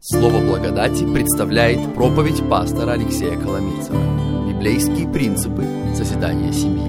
Слово благодати представляет проповедь пастора Алексея Коломийцева. Библейские принципы созидания семьи.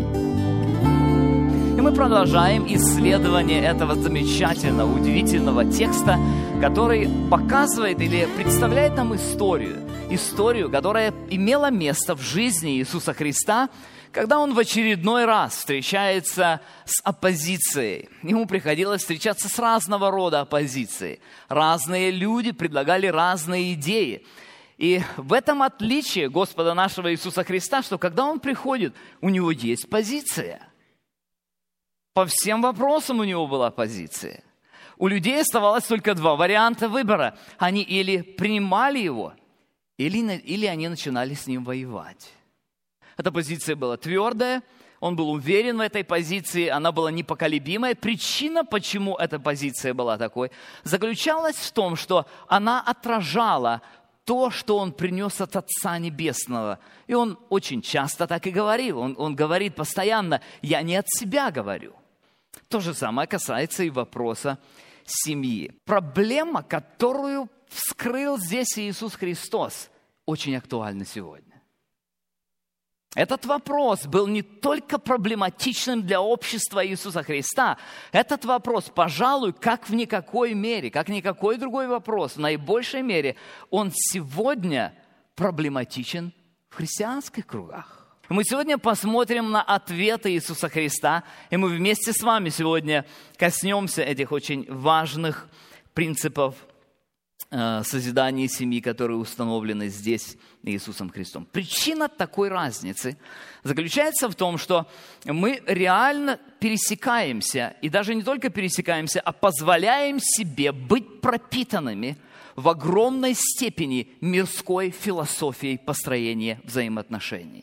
И мы продолжаем исследование этого замечательного, удивительного текста, который показывает или представляет нам историю, которая имела место в жизни Иисуса Христа, когда Он в очередной раз встречается с оппозицией. Ему приходилось встречаться с разного рода оппозицией. Разные люди предлагали разные идеи. И в этом отличие Господа нашего Иисуса Христа, что когда Он приходит, у Него есть позиция. По всем вопросам у Него была позиция. У людей оставалось только два варианта выбора. Они или принимали Его, или они начинали с Ним воевать. Эта позиция была твердая, он был уверен в этой позиции, она была непоколебимая. Причина, почему эта позиция была такой, заключалась в том, что она отражала то, что он принес от Отца Небесного. И он очень часто так и говорил. Он говорит постоянно: «Я не от себя говорю». То же самое касается и вопроса семьи. Проблема, которую вскрыл здесь Иисус Христос, очень актуальна сегодня. Этот вопрос был не только проблематичным для общества Иисуса Христа. Этот вопрос, пожалуй, как в никакой мере, как никакой другой вопрос, в наибольшей мере, он сегодня проблематичен в христианских кругах. Мы сегодня посмотрим на ответы Иисуса Христа, и мы вместе с вами сегодня коснемся этих очень важных принципов созидания семьи, которые установлены здесь Иисусом Христом. Причина такой разницы заключается в том, что мы реально пересекаемся, и даже не только пересекаемся, а позволяем себе быть пропитанными в огромной степени мирской философией построения взаимоотношений.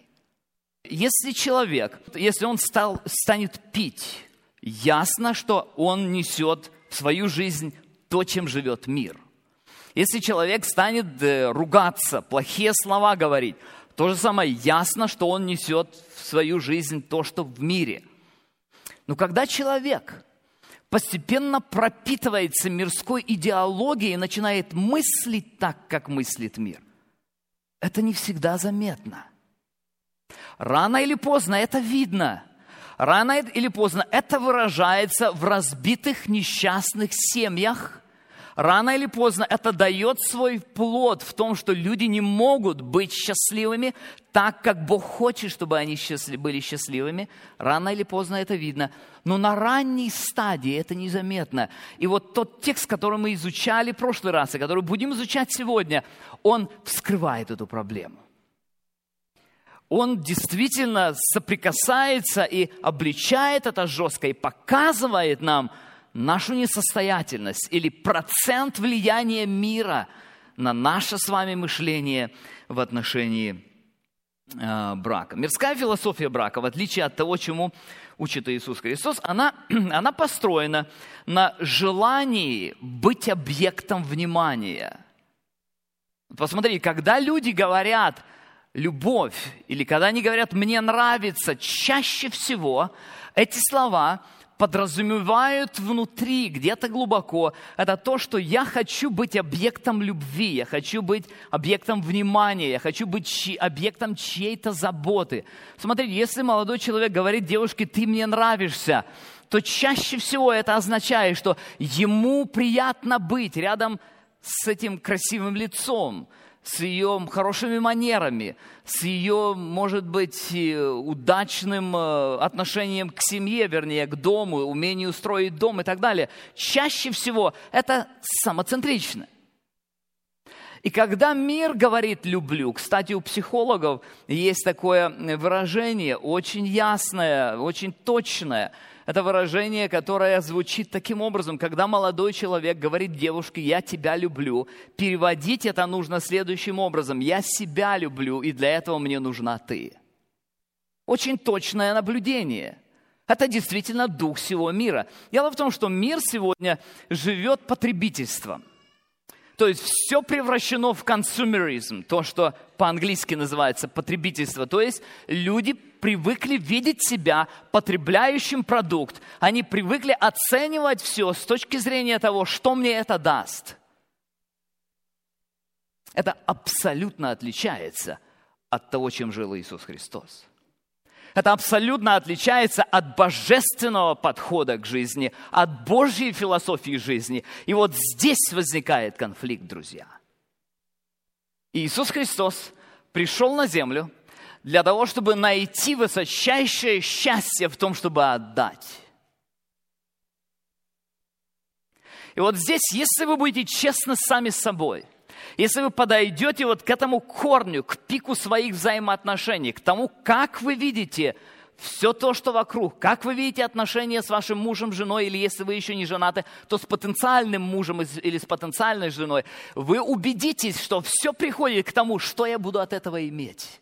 Если он станет пить, ясно, что он несет в свою жизнь то, чем живет мир. Если человек станет ругаться, плохие слова говорить, то же самое ясно, что он несет в свою жизнь то, что в мире. Но когда человек постепенно пропитывается мирской идеологией и начинает мыслить так, как мыслит мир, это не всегда заметно. Рано или поздно это видно. Рано или поздно это выражается в разбитых несчастных семьях. Рано или поздно это дает свой плод в том, что люди не могут быть счастливыми так, как Бог хочет, чтобы они были счастливыми. Рано или поздно это видно. Но на ранней стадии это незаметно. И вот тот текст, который мы изучали в прошлый раз, и который будем изучать сегодня, он вскрывает эту проблему. Он действительно соприкасается и обличает это жестко, и показывает нам нашу несостоятельность или процент влияния мира на наше с вами мышление в отношении брака. Мирская философия брака, в отличие от того, чему учит Иисус Христос, она построена на желании быть объектом внимания. Посмотри, когда люди говорят «любовь» или когда они говорят «мне нравится», чаще всего эти слова подразумевают внутри, где-то глубоко, это то, что я хочу быть объектом любви, я хочу быть объектом внимания, я хочу быть объектом чьей-то заботы. Смотрите, если молодой человек говорит девушке «ты мне нравишься», то чаще всего это означает, что ему приятно быть рядом с этим красивым лицом, с ее хорошими манерами, с ее, может быть, удачным отношением к семье, вернее, к дому, умению строить дом и так далее. Чаще всего это самоцентрично. И когда мир говорит «люблю», кстати, у психологов есть такое выражение, очень ясное, очень точное. Это выражение, которое звучит таким образом, когда молодой человек говорит девушке «я тебя люблю», переводить это нужно следующим образом: «я себя люблю, и для этого мне нужна ты». Очень точное наблюдение. Это действительно дух всего мира. Дело в том, что мир сегодня живет потребительством. То есть все превращено в консюмеризм, то, что по-английски называется потребительство. То есть люди привыкли видеть себя потребляющим продукт. Они привыкли оценивать все с точки зрения того, что мне это даст. Это абсолютно отличается от того, чем жил Иисус Христос. Это абсолютно отличается от божественного подхода к жизни, от Божьей философии жизни. И вот здесь возникает конфликт, друзья. Иисус Христос пришел на землю для того, чтобы найти высочайшее счастье в том, чтобы отдать. И вот здесь, если вы будете честны сами с собой, если вы подойдете вот к этому корню, к пику своих взаимоотношений, к тому, как вы видите все то, что вокруг, как вы видите отношения с вашим мужем, женой, или если вы еще не женаты, то с потенциальным мужем или с потенциальной женой, вы убедитесь, что все приходит к тому, что я буду от этого иметь.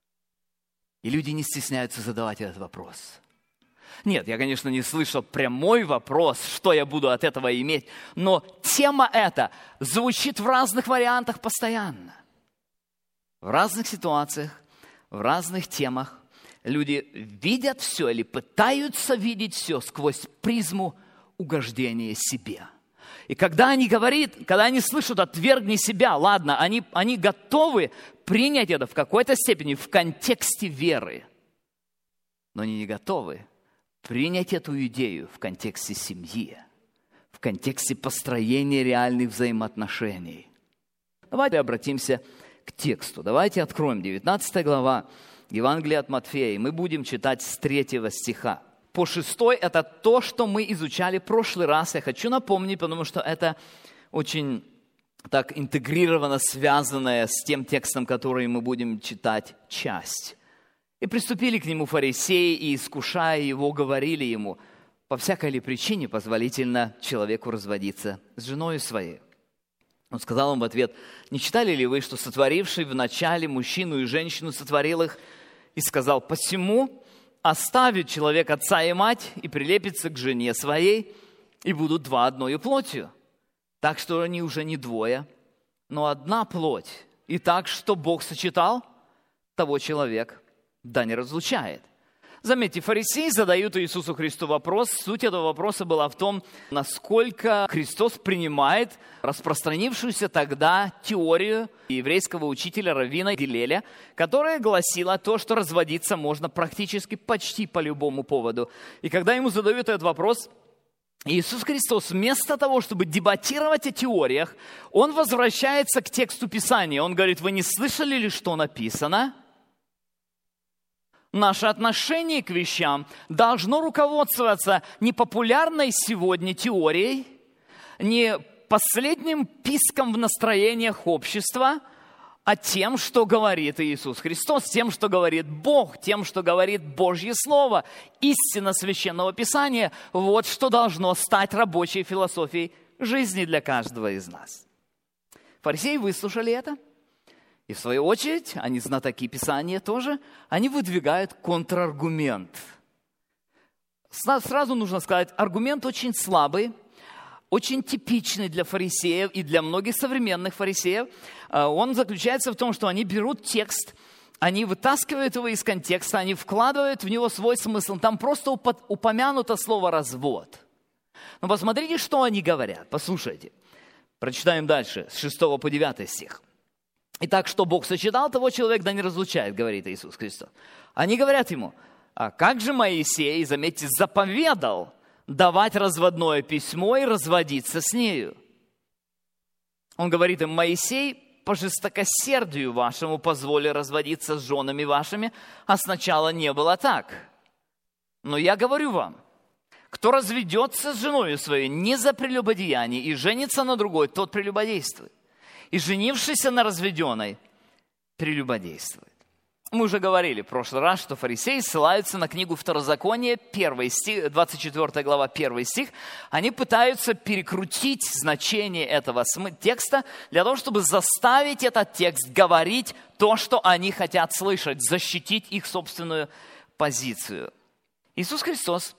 И люди не стесняются задавать этот вопрос. Нет, я, конечно, не слышал прямой вопрос, что я буду от этого иметь, но тема эта звучит в разных вариантах постоянно. В разных ситуациях, в разных темах люди видят все или пытаются видеть все сквозь призму угождения себе. И когда они говорят, когда они слышат «отвергни себя», ладно, они готовы принять это в какой-то степени в контексте веры, но они не готовы принять эту идею в контексте семьи, в контексте построения реальных взаимоотношений. Давайте обратимся к тексту. Давайте откроем 19 глава Евангелия от Матфея. Мы будем читать с 3 стиха. По 6 это то, что мы изучали в прошлый раз. Я хочу напомнить, потому что это очень так интегрированно связанная с тем текстом, который мы будем читать, часть. И приступили к нему фарисеи, и, искушая его, говорили ему: по всякой ли причине позволительно человеку разводиться с женой своей? Он сказал им в ответ: не читали ли вы, что сотворивший вначале мужчину и женщину сотворил их, и сказал: посему оставит человек отца и мать, и прилепится к жене своей, и будут два одною плотью. Так что они уже не двое, но одна плоть. И так, что Бог сочетал, того человек да не разлучает. Заметьте, фарисеи задают Иисусу Христу вопрос. Суть этого вопроса была в том, насколько Христос принимает распространившуюся тогда теорию еврейского учителя раввина Гилеля, которая гласила то, что разводиться можно практически почти по любому поводу. И когда ему задают этот вопрос, Иисус Христос вместо того, чтобы дебатировать о теориях, Он возвращается к тексту Писания. Он говорит: вы не слышали ли, что написано? Наше отношение к вещам должно руководствоваться не популярной сегодня теорией, не последним писком в настроениях общества, а тем, что говорит Иисус Христос, тем, что говорит Бог, тем, что говорит Божье Слово, истина Священного Писания. Вот что должно стать рабочей философией жизни для каждого из нас. Фарисеи выслушали это. И в свою очередь, они знатоки Писания тоже, они выдвигают контраргумент. Сразу нужно сказать, аргумент очень слабый, очень типичный для фарисеев и для многих современных фарисеев. Он заключается в том, что они берут текст, они вытаскивают его из контекста, они вкладывают в него свой смысл. Там просто упомянуто слово «развод». Но посмотрите, что они говорят. Послушайте. Прочитаем дальше, с 6 по 9 стих. Итак, что Бог сочетал, того человек да не разлучает, говорит Иисус Христос. Они говорят ему: а как же Моисей, заметьте, заповедал давать разводное письмо и разводиться с нею? Он говорит им: Моисей по жестокосердию вашему позволил разводиться с женами вашими, а сначала не было так. Но я говорю вам, кто разведется с женой своей не за прелюбодеяние и женится на другой, тот прелюбодействует. И женившийся на разведенной прелюбодействует. Мы уже говорили в прошлый раз, что фарисеи ссылаются на книгу Второзакония, 1 стих, 24 глава, 1 стих. Они пытаются перекрутить значение этого текста для того, чтобы заставить этот текст говорить то, что они хотят слышать, защитить их собственную позицию. Иисус Христос,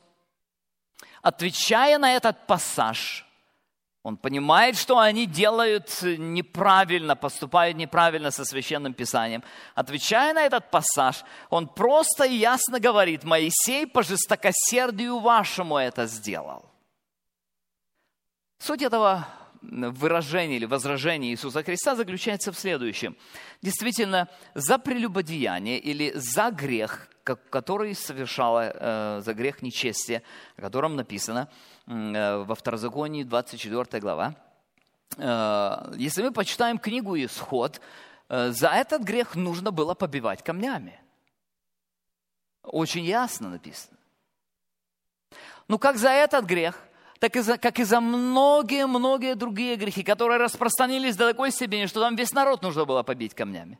отвечая на этот пассаж, Он понимает, что они делают неправильно, поступают неправильно со Священным Писанием. Отвечая на этот пассаж, он просто и ясно говорит: Моисей по жестокосердию вашему это сделал. Суть этого выражение или возражение Иисуса Христа заключается в следующем. Действительно, за прелюбодеяние или за грех, который совершала, за грех нечестия, о котором написано во Второзаконии, 24 глава, если мы почитаем книгу «Исход», за этот грех нужно было побивать камнями. Очень ясно написано. Ну, как за этот грех, как и за многие-многие другие грехи, которые распространились до такой степени, что там весь народ нужно было побить камнями.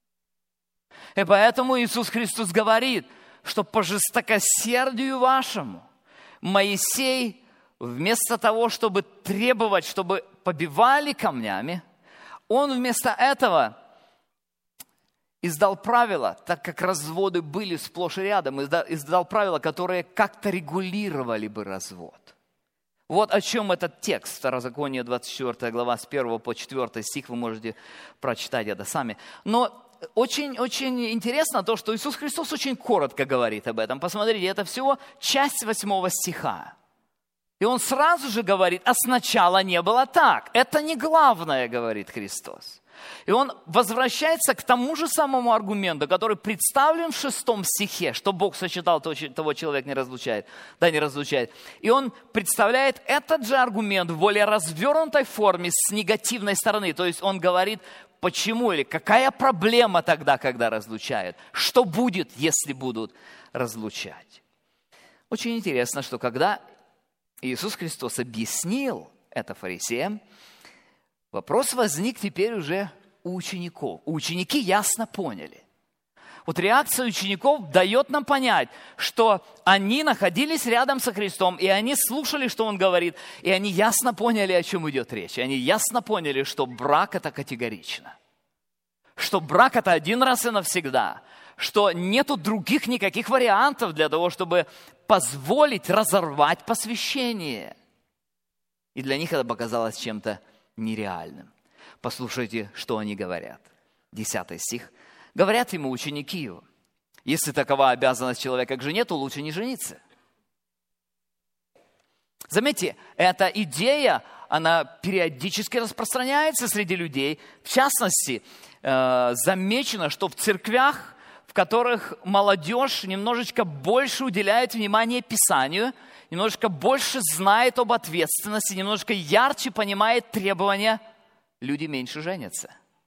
И поэтому Иисус Христос говорит, что по жестокосердию вашему Моисей, вместо того, чтобы требовать, чтобы побивали камнями, он вместо этого издал правила, так как разводы были сплошь и рядом, издал правила, которые как-то регулировали бы развод. Вот о чем этот текст, Второзаконие, 24 глава, с 1 по 4 стих, вы можете прочитать это сами. Но очень интересно то, что Иисус Христос очень коротко говорит об этом. Посмотрите, это всего часть 8 стиха. И Он сразу же говорит, а сначала не было так. Это не главное, говорит Христос. И Он возвращается к тому же самому аргументу, который представлен в 6 стихе, что Бог сочетал, того человек не разлучает. И Он представляет этот же аргумент в более развернутой форме с негативной стороны. То есть Он говорит, почему или какая проблема тогда, когда разлучают. Что будет, если будут разлучать. Очень интересно, что когда Иисус Христос объяснил это фарисеям, вопрос возник теперь уже у учеников. Ученики ясно поняли. Вот реакция учеников дает нам понять, что они находились рядом со Христом, и они слушали, что Он говорит, и они ясно поняли, о чем идет речь. И они ясно поняли, что брак – это категорично. Что брак – это один раз и навсегда. Что нету других никаких вариантов для того, чтобы позволить разорвать посвящение. И для них это показалось чем-то нереальным. Послушайте, что они говорят. 10 стих. Говорят ему ученики его, если такова обязанность человека к жене, то лучше не жениться. Заметьте, эта идея, она периодически распространяется среди людей. В частности, замечено, что в церквях, в которых молодежь немножечко больше уделяет внимание Писанию, немножечко больше знает об ответственности, немножечко ярче понимает требования, люди меньше женятся.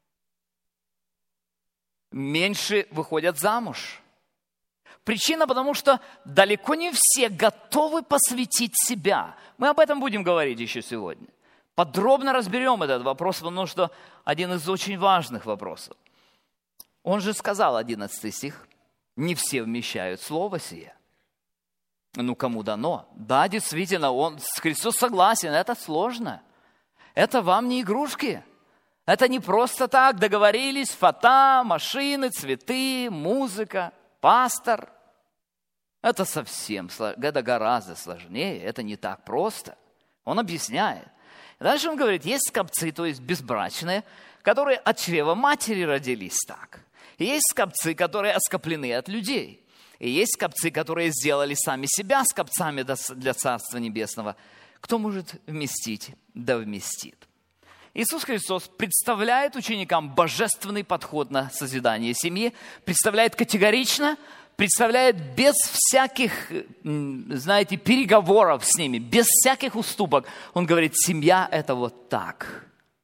Меньше выходят замуж. Причина, потому что далеко не все готовы посвятить себя. Мы об этом будем говорить еще сегодня. Подробно разберем этот вопрос, потому что один из очень важных вопросов. Он же сказал, 11 стих, не все вмещают слово сие. Ну, кому дано? Да, действительно, Христос согласен, это сложно. Это вам не игрушки. Это не просто так договорились, фото, машины, цветы, музыка, пастор. Это совсем, это гораздо сложнее, это не так просто. Он объясняет. Дальше он говорит, есть скопцы, то есть безбрачные, которые от чрева матери родились так. И есть скопцы, которые оскоплены от людей. И есть скопцы, которые сделали сами себя скопцами для Царства Небесного. Кто может вместить, да вместит. Иисус Христос представляет ученикам божественный подход на созидание семьи, представляет категорично, представляет без всяких, знаете, переговоров с ними, без всяких уступок. Он говорит, семья – это вот так.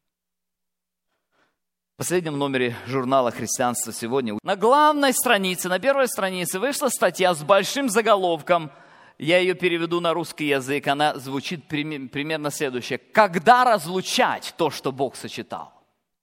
В последнем номере журнала «Христианство сегодня» на главной странице, на первой странице вышла статья с большим заголовком. Я ее переведу на русский язык. Она звучит примерно следующее. Когда разлучать то, что Бог сочетал?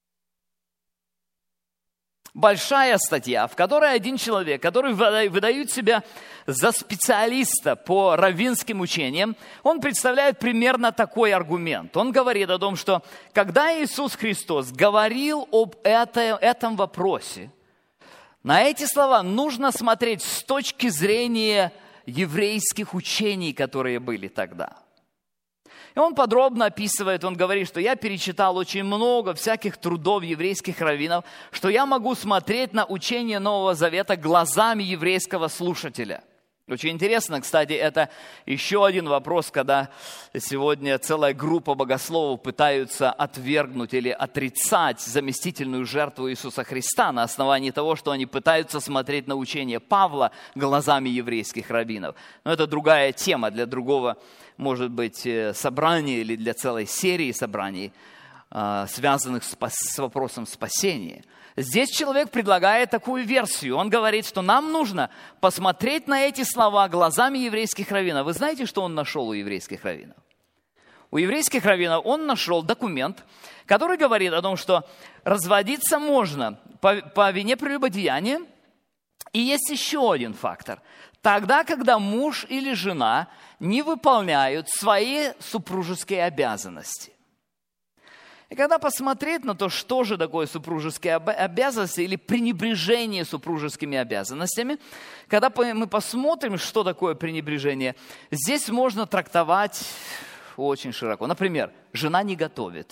Большая статья, в которой один человек, который выдает себя за специалиста по раввинским учениям, он представляет примерно такой аргумент. Он говорит о том, что когда Иисус Христос говорил об этом вопросе, на эти слова нужно смотреть с точки зрения еврейских учений, которые были тогда. И он подробно описывает, он говорит, что я перечитал очень много всяких трудов еврейских раввинов, что я могу смотреть на учение Нового Завета глазами еврейского слушателя. Очень интересно, кстати, это еще один вопрос, когда сегодня целая группа богословов пытаются отвергнуть или отрицать заместительную жертву Иисуса Христа на основании того, что они пытаются смотреть на учение Павла глазами еврейских раввинов. Но это другая тема для другого, может быть, собрания или для целой серии собраний, связанных с вопросом спасения. Здесь человек предлагает такую версию. Он говорит, что нам нужно посмотреть на эти слова глазами еврейских раввинов. Вы знаете, что он нашел у еврейских раввинов? У еврейских раввинов он нашел документ, который говорит о том, что разводиться можно по вине прелюбодеяния. И есть еще один фактор. Тогда, когда муж или жена не выполняют свои супружеские обязанности. И когда посмотреть на то, что же такое супружеские обязанности или пренебрежение супружескими обязанностями, когда мы посмотрим, что такое пренебрежение, здесь можно трактовать очень широко. Например, жена не готовит.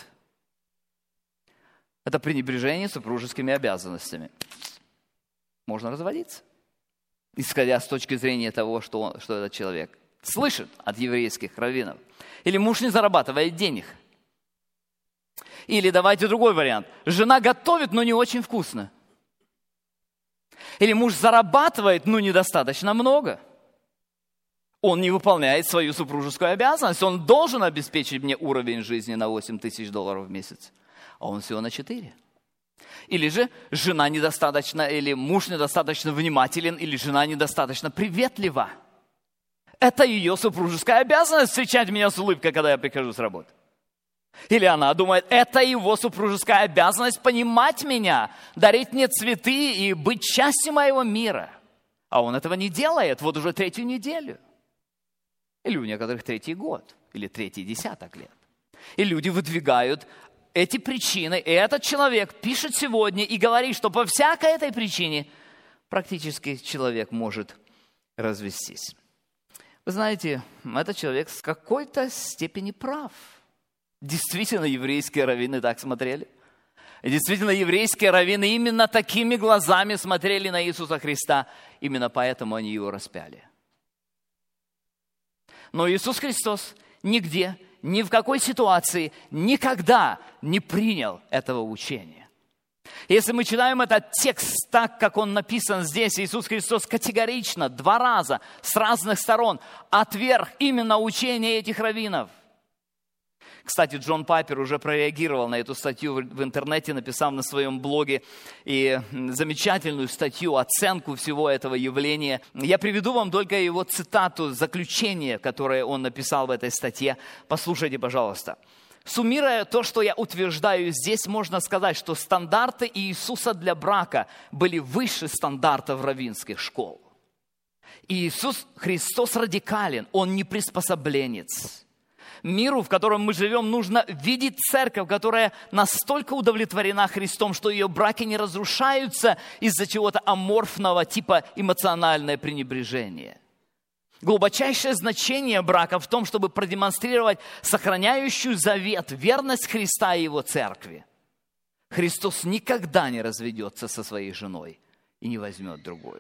Это пренебрежение супружескими обязанностями. Можно разводиться, исходя с точки зрения того, что этот человек слышит от еврейских раввинов. Или муж не зарабатывает денег. Или давайте другой вариант. Жена готовит, но не очень вкусно. Или муж зарабатывает, но недостаточно много. Он не выполняет свою супружескую обязанность. Он должен обеспечить мне уровень жизни на $8000 в месяц. А он всего на 4. Или же жена недостаточно, или муж недостаточно внимателен, или жена недостаточно приветлива. Это ее супружеская обязанность встречать меня с улыбкой, когда я прихожу с работы. Или она думает, это его супружеская обязанность понимать меня, дарить мне цветы и быть частью моего мира. А он этого не делает вот уже 3-ю неделю. Или у некоторых 3-й год, или 3-й десяток лет. И люди выдвигают эти причины, и этот человек пишет сегодня и говорит, что по всякой этой причине практически человек может развестись. Вы знаете, этот человек в какой-то степени прав. Действительно, еврейские раввины так смотрели. И действительно, еврейские раввины именно такими глазами смотрели на Иисуса Христа. Именно поэтому они его распяли. Но Иисус Христос нигде, ни в какой ситуации никогда не принял этого учения. Если мы читаем этот текст так, как он написан здесь, Иисус Христос категорично 2 раза с разных сторон отверг именно учение этих раввинов. Кстати, Джон Пайпер уже прореагировал на эту статью в интернете, написав на своем блоге и замечательную статью, оценку всего этого явления. Я приведу вам только его цитату, заключение, которое он написал в этой статье. Послушайте, пожалуйста. Суммируя то, что я утверждаю здесь, можно сказать, что стандарты Иисуса для брака были выше стандартов раввинских школ. И Иисус Христос радикален, Он не приспособленец. Миру, в котором мы живем, нужно видеть церковь, которая настолько удовлетворена Христом, что ее браки не разрушаются из-за чего-то аморфного типа эмоциональное пренебрежение. Глубочайшее значение брака в том, чтобы продемонстрировать сохраняющую завет, верность Христа и Его церкви. Христос никогда не разведется со своей женой и не возьмет другую.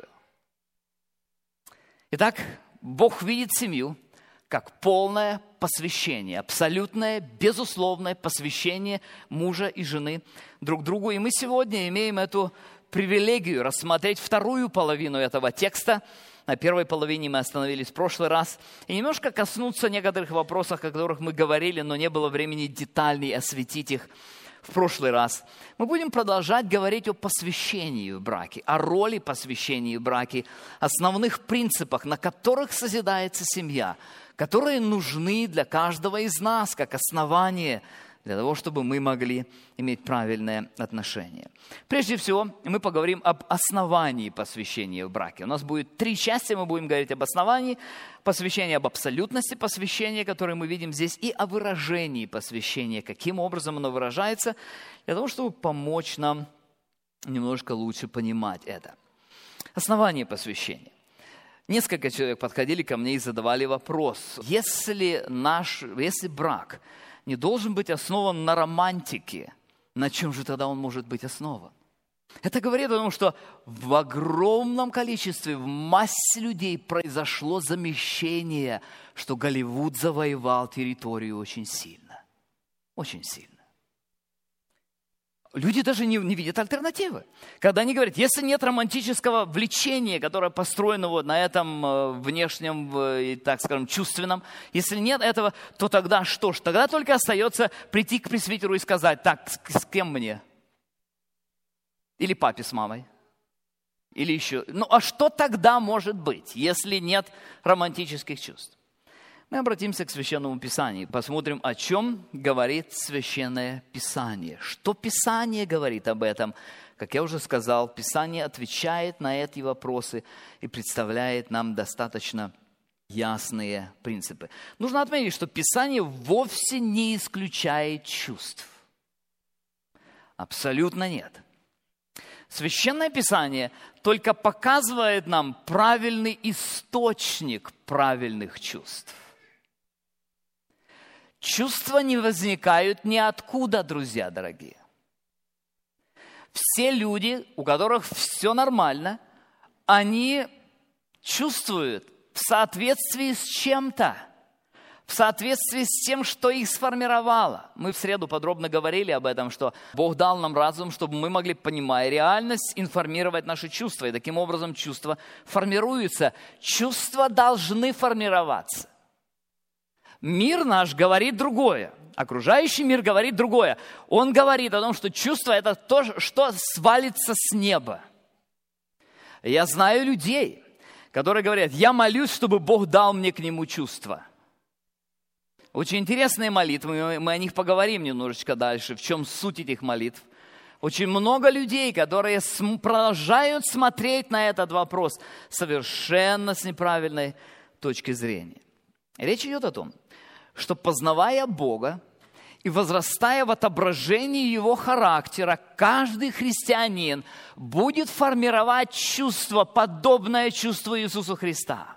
Итак, Бог видит семью как полное посвящение, абсолютное, безусловное посвящение мужа и жены друг другу. И мы сегодня имеем эту привилегию рассмотреть вторую половину этого текста. На первой половине мы остановились в прошлый раз. И немножко коснуться некоторых вопросов, о которых мы говорили, но не было времени детальнее осветить их в прошлый раз. Мы будем продолжать говорить о посвящении в браке, о роли посвящения в браке, основных принципах, на которых созидается семья, которые нужны для каждого из нас как основание для того, чтобы мы могли иметь правильное отношение. Прежде всего, мы поговорим об основании посвящения в браке. У нас будет 3 части, мы будем говорить об основании посвящения, об абсолютности посвящения, которое мы видим здесь, и о выражении посвящения, каким образом оно выражается, для того, чтобы помочь нам немножко лучше понимать это. Основание посвящения. Несколько человек подходили ко мне и задавали вопрос: если брак не должен быть основан на романтике, на чем же тогда он может быть основан? Это говорит о том, что в огромном количестве, в массе людей произошло замещение, что Голливуд завоевал территорию очень сильно. Очень сильно. Люди даже не видят альтернативы. Когда они говорят, если нет романтического влечения, которое построено вот на этом внешнем, так скажем, чувственном, если нет этого, то тогда что ж? Тогда только остается прийти к пресвитеру и сказать, так, с кем мне? Или папе с мамой? Или еще? Ну, а что тогда может быть, если нет романтических чувств? Мы обратимся к Священному Писанию, посмотрим, о чем говорит Священное Писание. Что Писание говорит об этом? Как я уже сказал, Писание отвечает на эти вопросы и представляет нам достаточно ясные принципы. Нужно отметить, что Писание вовсе не исключает чувств. Абсолютно нет. Священное Писание только показывает нам правильный источник правильных чувств. Чувства не возникают ниоткуда, друзья дорогие. Все люди, у которых все нормально, они чувствуют в соответствии с чем-то, в соответствии с тем, что их сформировало. Мы в среду подробно говорили об этом, что Бог дал нам разум, чтобы мы могли, понимая реальность, информировать наши чувства. И таким образом чувства формируются. Чувства должны формироваться. Мир наш говорит другое. Окружающий мир говорит другое. Он говорит о том, что чувство – это то, что свалится с неба. Я знаю людей, которые говорят, я молюсь, чтобы Бог дал мне к нему чувства. Очень интересные молитвы, мы о них поговорим немножечко дальше, в чем суть этих молитв. Очень много людей, которые продолжают смотреть на этот вопрос совершенно с неправильной точки зрения. Речь идет о том, что познавая Бога и возрастая в отображении Его характера, каждый христианин будет формировать чувство, подобное чувству Иисуса Христа.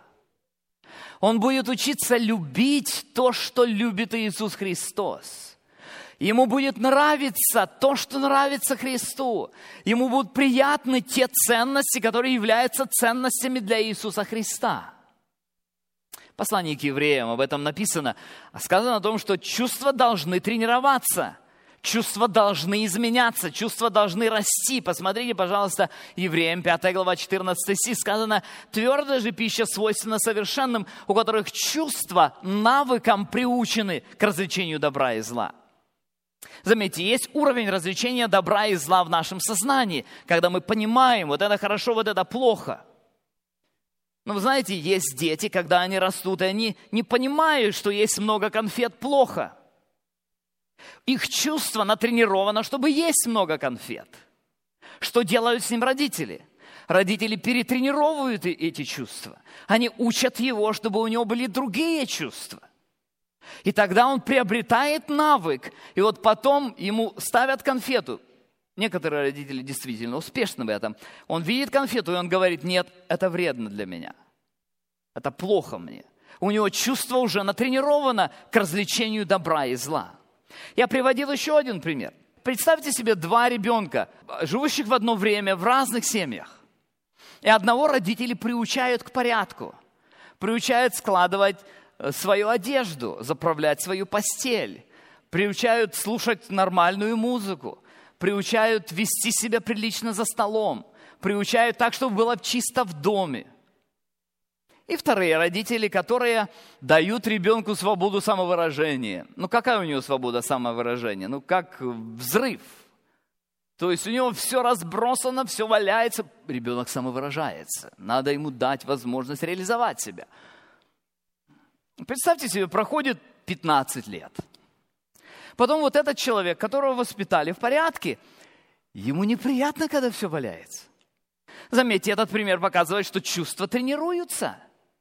Он будет учиться любить то, что любит Иисус Христос. Ему будет нравиться то, что нравится Христу. Ему будут приятны те ценности, которые являются ценностями для Иисуса Христа. В послании к евреям об этом написано. Сказано о том, что чувства должны тренироваться. Чувства должны изменяться, чувства должны расти. Посмотрите, пожалуйста, Евреям 5 глава 14 стих. Сказано, твердая же пища свойственна совершенным, у которых чувства навыкам приучены к развлечению добра и зла. Заметьте, есть уровень развлечения добра и зла в нашем сознании, когда мы понимаем, вот это хорошо, вот это плохо. Но вы знаете, есть дети, когда они растут, и они не понимают, что есть много конфет плохо. Их чувство натренировано, чтобы есть много конфет. Что делают с ним родители? Родители перетренировывают эти чувства. Они учат его, чтобы у него были другие чувства. И тогда он приобретает навык. И вот потом ему ставят конфету. Некоторые родители действительно успешны в этом. Он видит конфету, и он говорит, нет, это вредно для меня. Это плохо мне. У него чувство уже натренировано к развлечению добра и зла. Я приводил еще один пример. Представьте себе два ребенка, живущих в одно время в разных семьях. И одного родители приучают к порядку. Приучают складывать свою одежду, заправлять свою постель. Приучают слушать нормальную музыку. Приучают вести себя прилично за столом. Приучают так, чтобы было чисто в доме. И вторые родители, которые дают ребенку свободу самовыражения. Ну, какая у него свобода самовыражения? Ну, как взрыв. То есть у него все разбросано, все валяется. Ребенок самовыражается. Надо ему дать возможность реализовать себя. Представьте себе, проходит 15 лет. Потом вот этот человек, которого воспитали в порядке, ему неприятно, когда все валяется. Заметьте, этот пример показывает, что чувства тренируются.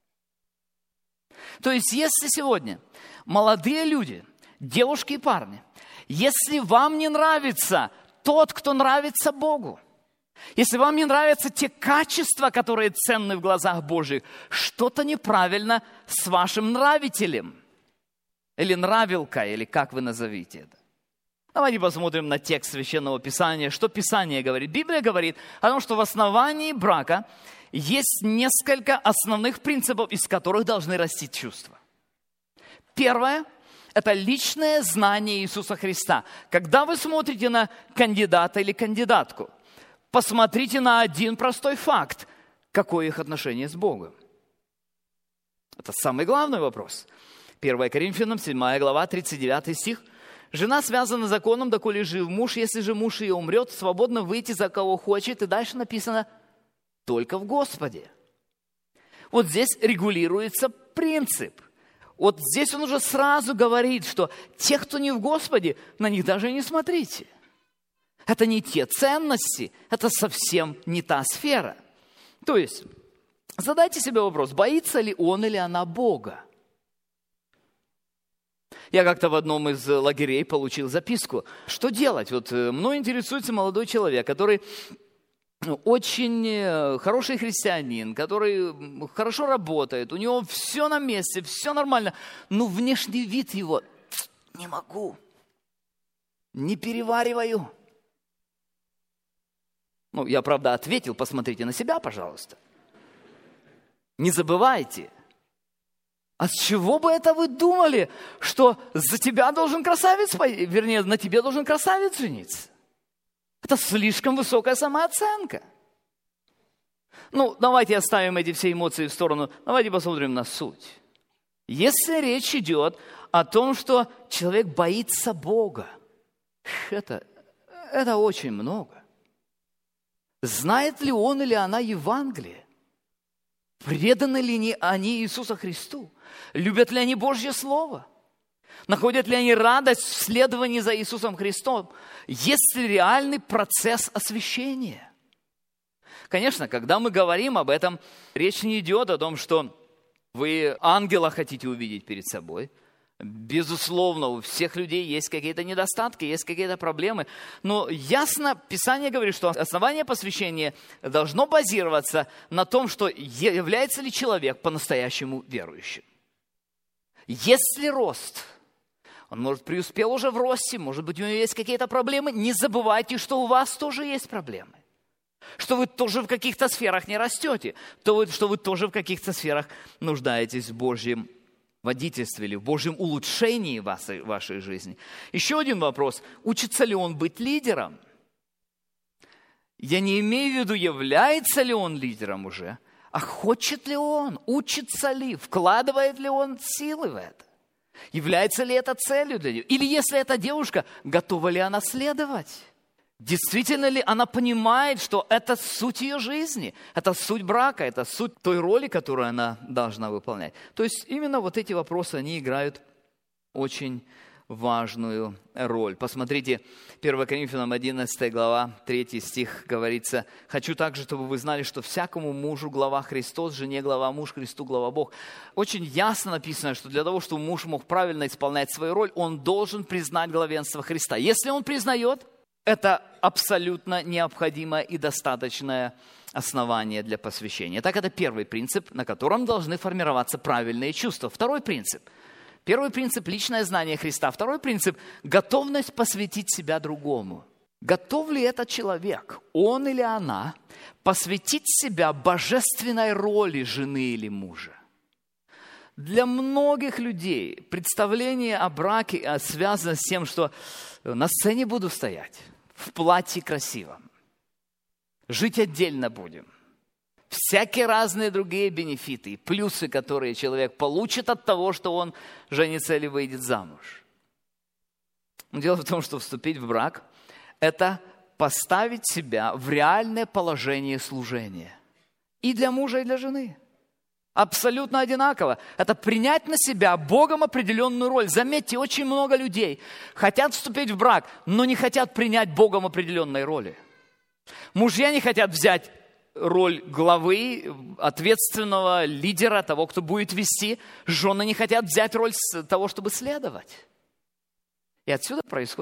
То есть, если сегодня молодые люди, девушки и парни, если вам не нравится тот, кто нравится Богу, если вам не нравятся те качества, которые ценны в глазах Божьих, что-то неправильно с вашим нравителем. Или нравилкой, или как вы назовите это. Давайте посмотрим на текст Священного Писания. Что Писание говорит? Библия говорит о том, что в основании брака есть несколько основных принципов, из которых должны расти чувства. Первое – это личное знание Иисуса Христа. Когда вы смотрите на кандидата или кандидатку, посмотрите на один простой факт. Какое их отношение с Богом? Это самый главный вопрос. 1 Коринфянам, 7 глава, 39 стих. «Жена связана законом, доколе жив муж. Если же муж ее умрет, свободно выйти за кого хочет». И дальше написано «только в Господе». Вот здесь регулируется принцип. Вот здесь он уже сразу говорит, что тех, кто не в Господе, на них даже не смотрите. Это не те ценности, это совсем не та сфера. То есть, задайте себе вопрос, боится ли он или она Бога? Я как-то в одном из лагерей получил записку. Что делать? Вот мной интересуется молодой человек, который очень хороший христианин, который хорошо работает, у него все на месте, все нормально, но внешний вид его не могу, не перевариваю. Я, правда, ответил, посмотрите на себя, пожалуйста. Не забывайте. А с чего бы это вы думали, что за тебя должен красавец, вернее, на тебе должен красавец жениться? Это слишком высокая самооценка. Давайте оставим эти все эмоции в сторону. Давайте посмотрим на суть. Если речь идет о том, что человек боится Бога, это очень много. Знает ли он или она Евангелие? Преданы ли они Иисусу Христу? Любят ли они Божье Слово? Находят ли они радость в следовании за Иисусом Христом? Есть ли реальный процесс освящения? Конечно, когда мы говорим об этом, речь не идет о том, что вы ангела хотите увидеть перед собой. Безусловно, у всех людей есть какие-то недостатки, есть какие-то проблемы. Но ясно Писание говорит, что основание посвящения должно базироваться на том, что является ли человек по-настоящему верующим. Есть ли рост? Он, может, преуспел уже в росте, может быть, у него есть какие-то проблемы. Не забывайте, что у вас тоже есть проблемы. Что вы тоже в каких-то сферах не растете. Что вы тоже в каких-то сферах нуждаетесь в Божьем водительстве или в Божьем улучшении вашей жизни. Еще один вопрос. Учится ли он быть лидером? Я не имею в виду, является ли он лидером уже, а хочет ли он, учится ли, вкладывает ли он силы в это? Является ли это целью для нее? Или если это девушка, готова ли она следовать? Действительно ли она понимает, что это суть ее жизни, это суть брака, это суть той роли, которую она должна выполнять? То есть именно вот эти вопросы, они играют очень важную роль. Посмотрите, 1 Коринфянам 11 глава, 3 стих говорится: «Хочу также, чтобы вы знали, что всякому мужу глава Христос, жене глава муж, Христу глава Бог». Очень ясно написано, что для того, чтобы муж мог правильно исполнять свою роль, он должен признать главенство Христа. Если он признает, это абсолютно необходимое и достаточное основание для посвящения. Так, это первый принцип, на котором должны формироваться правильные чувства. Второй принцип. Первый принцип – личное знание Христа. Второй принцип – готовность посвятить себя другому. Готов ли этот человек, он или она, посвятить себя божественной роли жены или мужа? Для многих людей представление о браке связано с тем, что на сцене буду стоять, в платье красивом, жить отдельно будем. Всякие разные другие бенефиты, плюсы, которые человек получит от того, что он женится или выйдет замуж. Но дело в том, что вступить в брак – это поставить себя в реальное положение служения. И для мужа, и для жены. Абсолютно одинаково. Это принять на себя Богом определенную роль. Заметьте, очень много людей хотят вступить в брак, но не хотят принять Богом определенной роли. Мужья не хотят взять роль главы, ответственного лидера, того, кто будет вести. Жены не хотят взять роль того, чтобы следовать. И отсюда происходит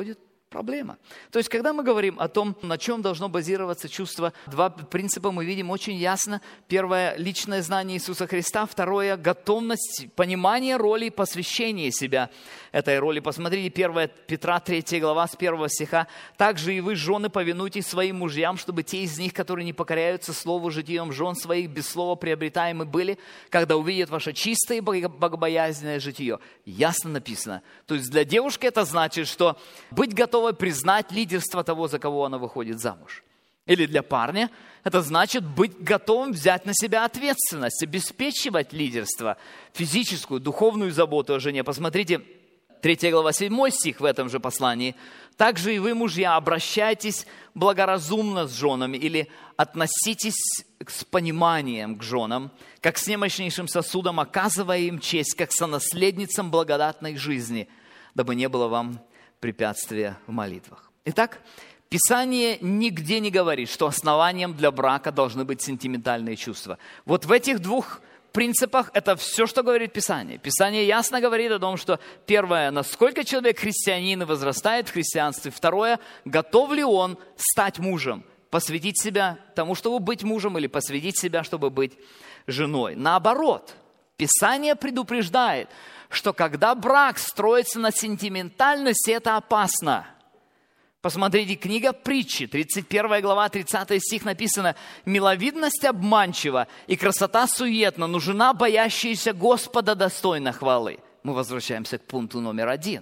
проблема. То есть, когда мы говорим о том, на чем должно базироваться чувство, два принципа мы видим очень ясно. Первое – личное знание Иисуса Христа. Второе – готовность, понимание роли, посвящение себя этой роли. Посмотрите, 1 Петра, 3 глава, с 1 стиха. «Также и вы, жены, повинуйтесь своим мужьям, чтобы те из них, которые не покоряются слову житием жен своих, без слова приобретаемы были, когда увидят ваше чистое и богобоязненное житие». Ясно написано. То есть, для девушки это значит, что быть готовой признать лидерство того, за кого она выходит замуж. Или для парня это значит быть готовым взять на себя ответственность, обеспечивать лидерство, физическую, духовную заботу о жене. Посмотрите, 3 глава, 7 стих в этом же послании. «Также и вы, мужья, обращайтесь благоразумно с женами» или «относитесь с пониманием к женам, как с немощнейшим сосудом, оказывая им честь, как сонаследницам благодатной жизни, дабы не было вам препятствия в молитвах». Итак, Писание нигде не говорит, что основанием для брака должны быть сентиментальные чувства. Вот в этих двух принципах это все, что говорит Писание. Писание ясно говорит о том, что первое, насколько человек христианин и возрастает в христианстве. Второе, готов ли он стать мужем, посвятить себя тому, чтобы быть мужем, или посвятить себя, чтобы быть женой. Наоборот, Писание предупреждает, что когда брак строится на сентиментальности, это опасно. Посмотрите, книга Притчи, 31 глава, 30 стих написано: «Миловидность обманчива, и красота суетна, но жена, боящаяся Господа, достойна хвалы». Мы возвращаемся к пункту номер 1.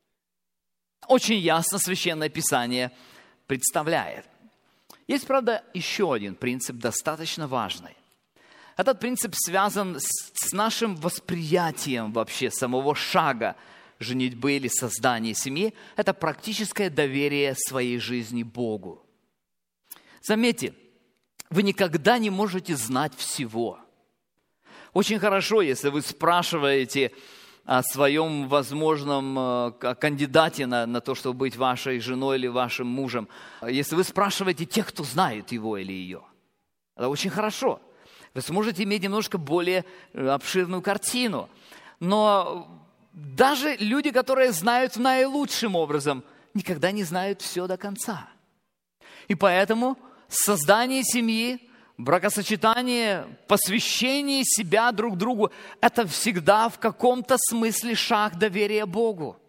Очень ясно Священное Писание представляет. Есть, правда, еще один принцип, достаточно важный. Этот принцип связан с нашим восприятием вообще самого шага женитьбы или создания семьи. Это практическое доверие своей жизни Богу. Заметьте, вы никогда не можете знать всего. Очень хорошо, если вы спрашиваете о своем возможном кандидате на то, чтобы быть вашей женой или вашим мужем. Если вы спрашиваете тех, кто знает его или ее. Это очень хорошо. Вы сможете иметь немножко более обширную картину. Но даже люди, которые знают наилучшим образом, никогда не знают все до конца. И поэтому создание семьи, бракосочетание, посвящение себя друг другу – это всегда в каком-то смысле шаг доверия Богу.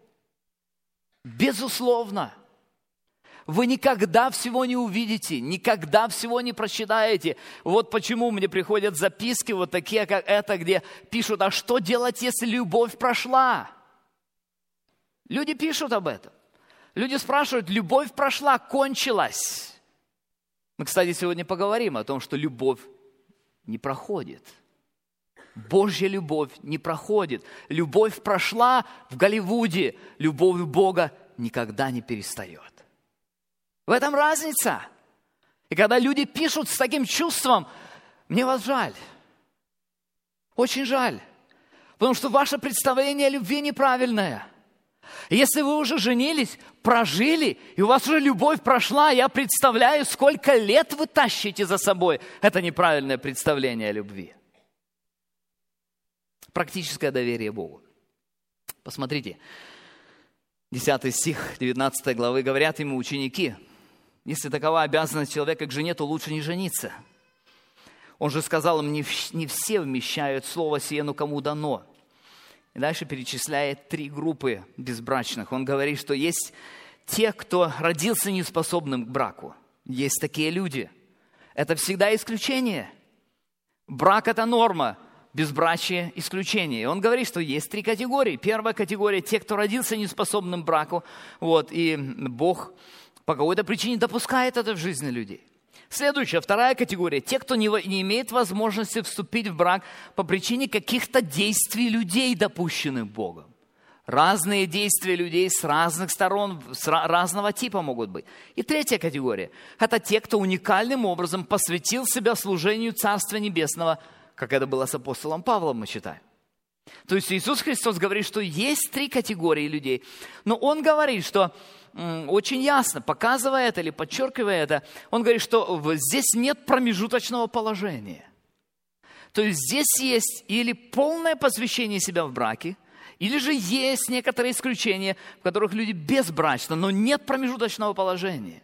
Безусловно. Вы никогда всего не увидите, никогда всего не прочитаете. Вот почему мне приходят записки вот такие, как это, где пишут: а что делать, если любовь прошла? Люди пишут об этом. Люди спрашивают: любовь прошла, кончилась. Мы, кстати, сегодня поговорим о том, что любовь не проходит. Божья любовь не проходит. Любовь прошла в Голливуде. Любовь Бога никогда не перестает. В этом разница. И когда люди пишут с таким чувством, мне вас жаль. Очень жаль. Потому что ваше представление о любви неправильное. Если вы уже женились, прожили, и у вас уже любовь прошла, я представляю, сколько лет вы тащите за собой это неправильное представление о любви. Практическое доверие Богу. Посмотрите, 10 стих 19 главы, говорят ему ученики: если такова обязанность человека к жене, то лучше не жениться. Он же сказал им: не все вмещают слово сие, но кому дано. И дальше перечисляет 3 группы безбрачных. Он говорит, что есть те, кто родился неспособным к браку. Есть такие люди. Это всегда исключение. Брак – это норма, безбрачие – исключение. И он говорит, что есть 3 категории. Первая категория – те, кто родился неспособным к браку. И Бог по какой-то причине допускает это в жизни людей. Следующая, вторая категория. Те, кто не имеет возможности вступить в брак по причине каких-то действий людей, допущенных Богом. Разные действия людей с разных сторон, разного типа могут быть. И третья категория. Это те, кто уникальным образом посвятил себя служению Царства Небесного, как это было с апостолом Павлом, мы читаем. То есть Иисус Христос говорит, что есть 3 категории людей. Но Он говорит, что очень ясно, показывая это или подчеркивая это, Он говорит, что здесь нет промежуточного положения. То есть здесь есть или полное посвящение себя в браке, Или же есть некоторые исключения, в которых люди безбрачны, но нет промежуточного положения.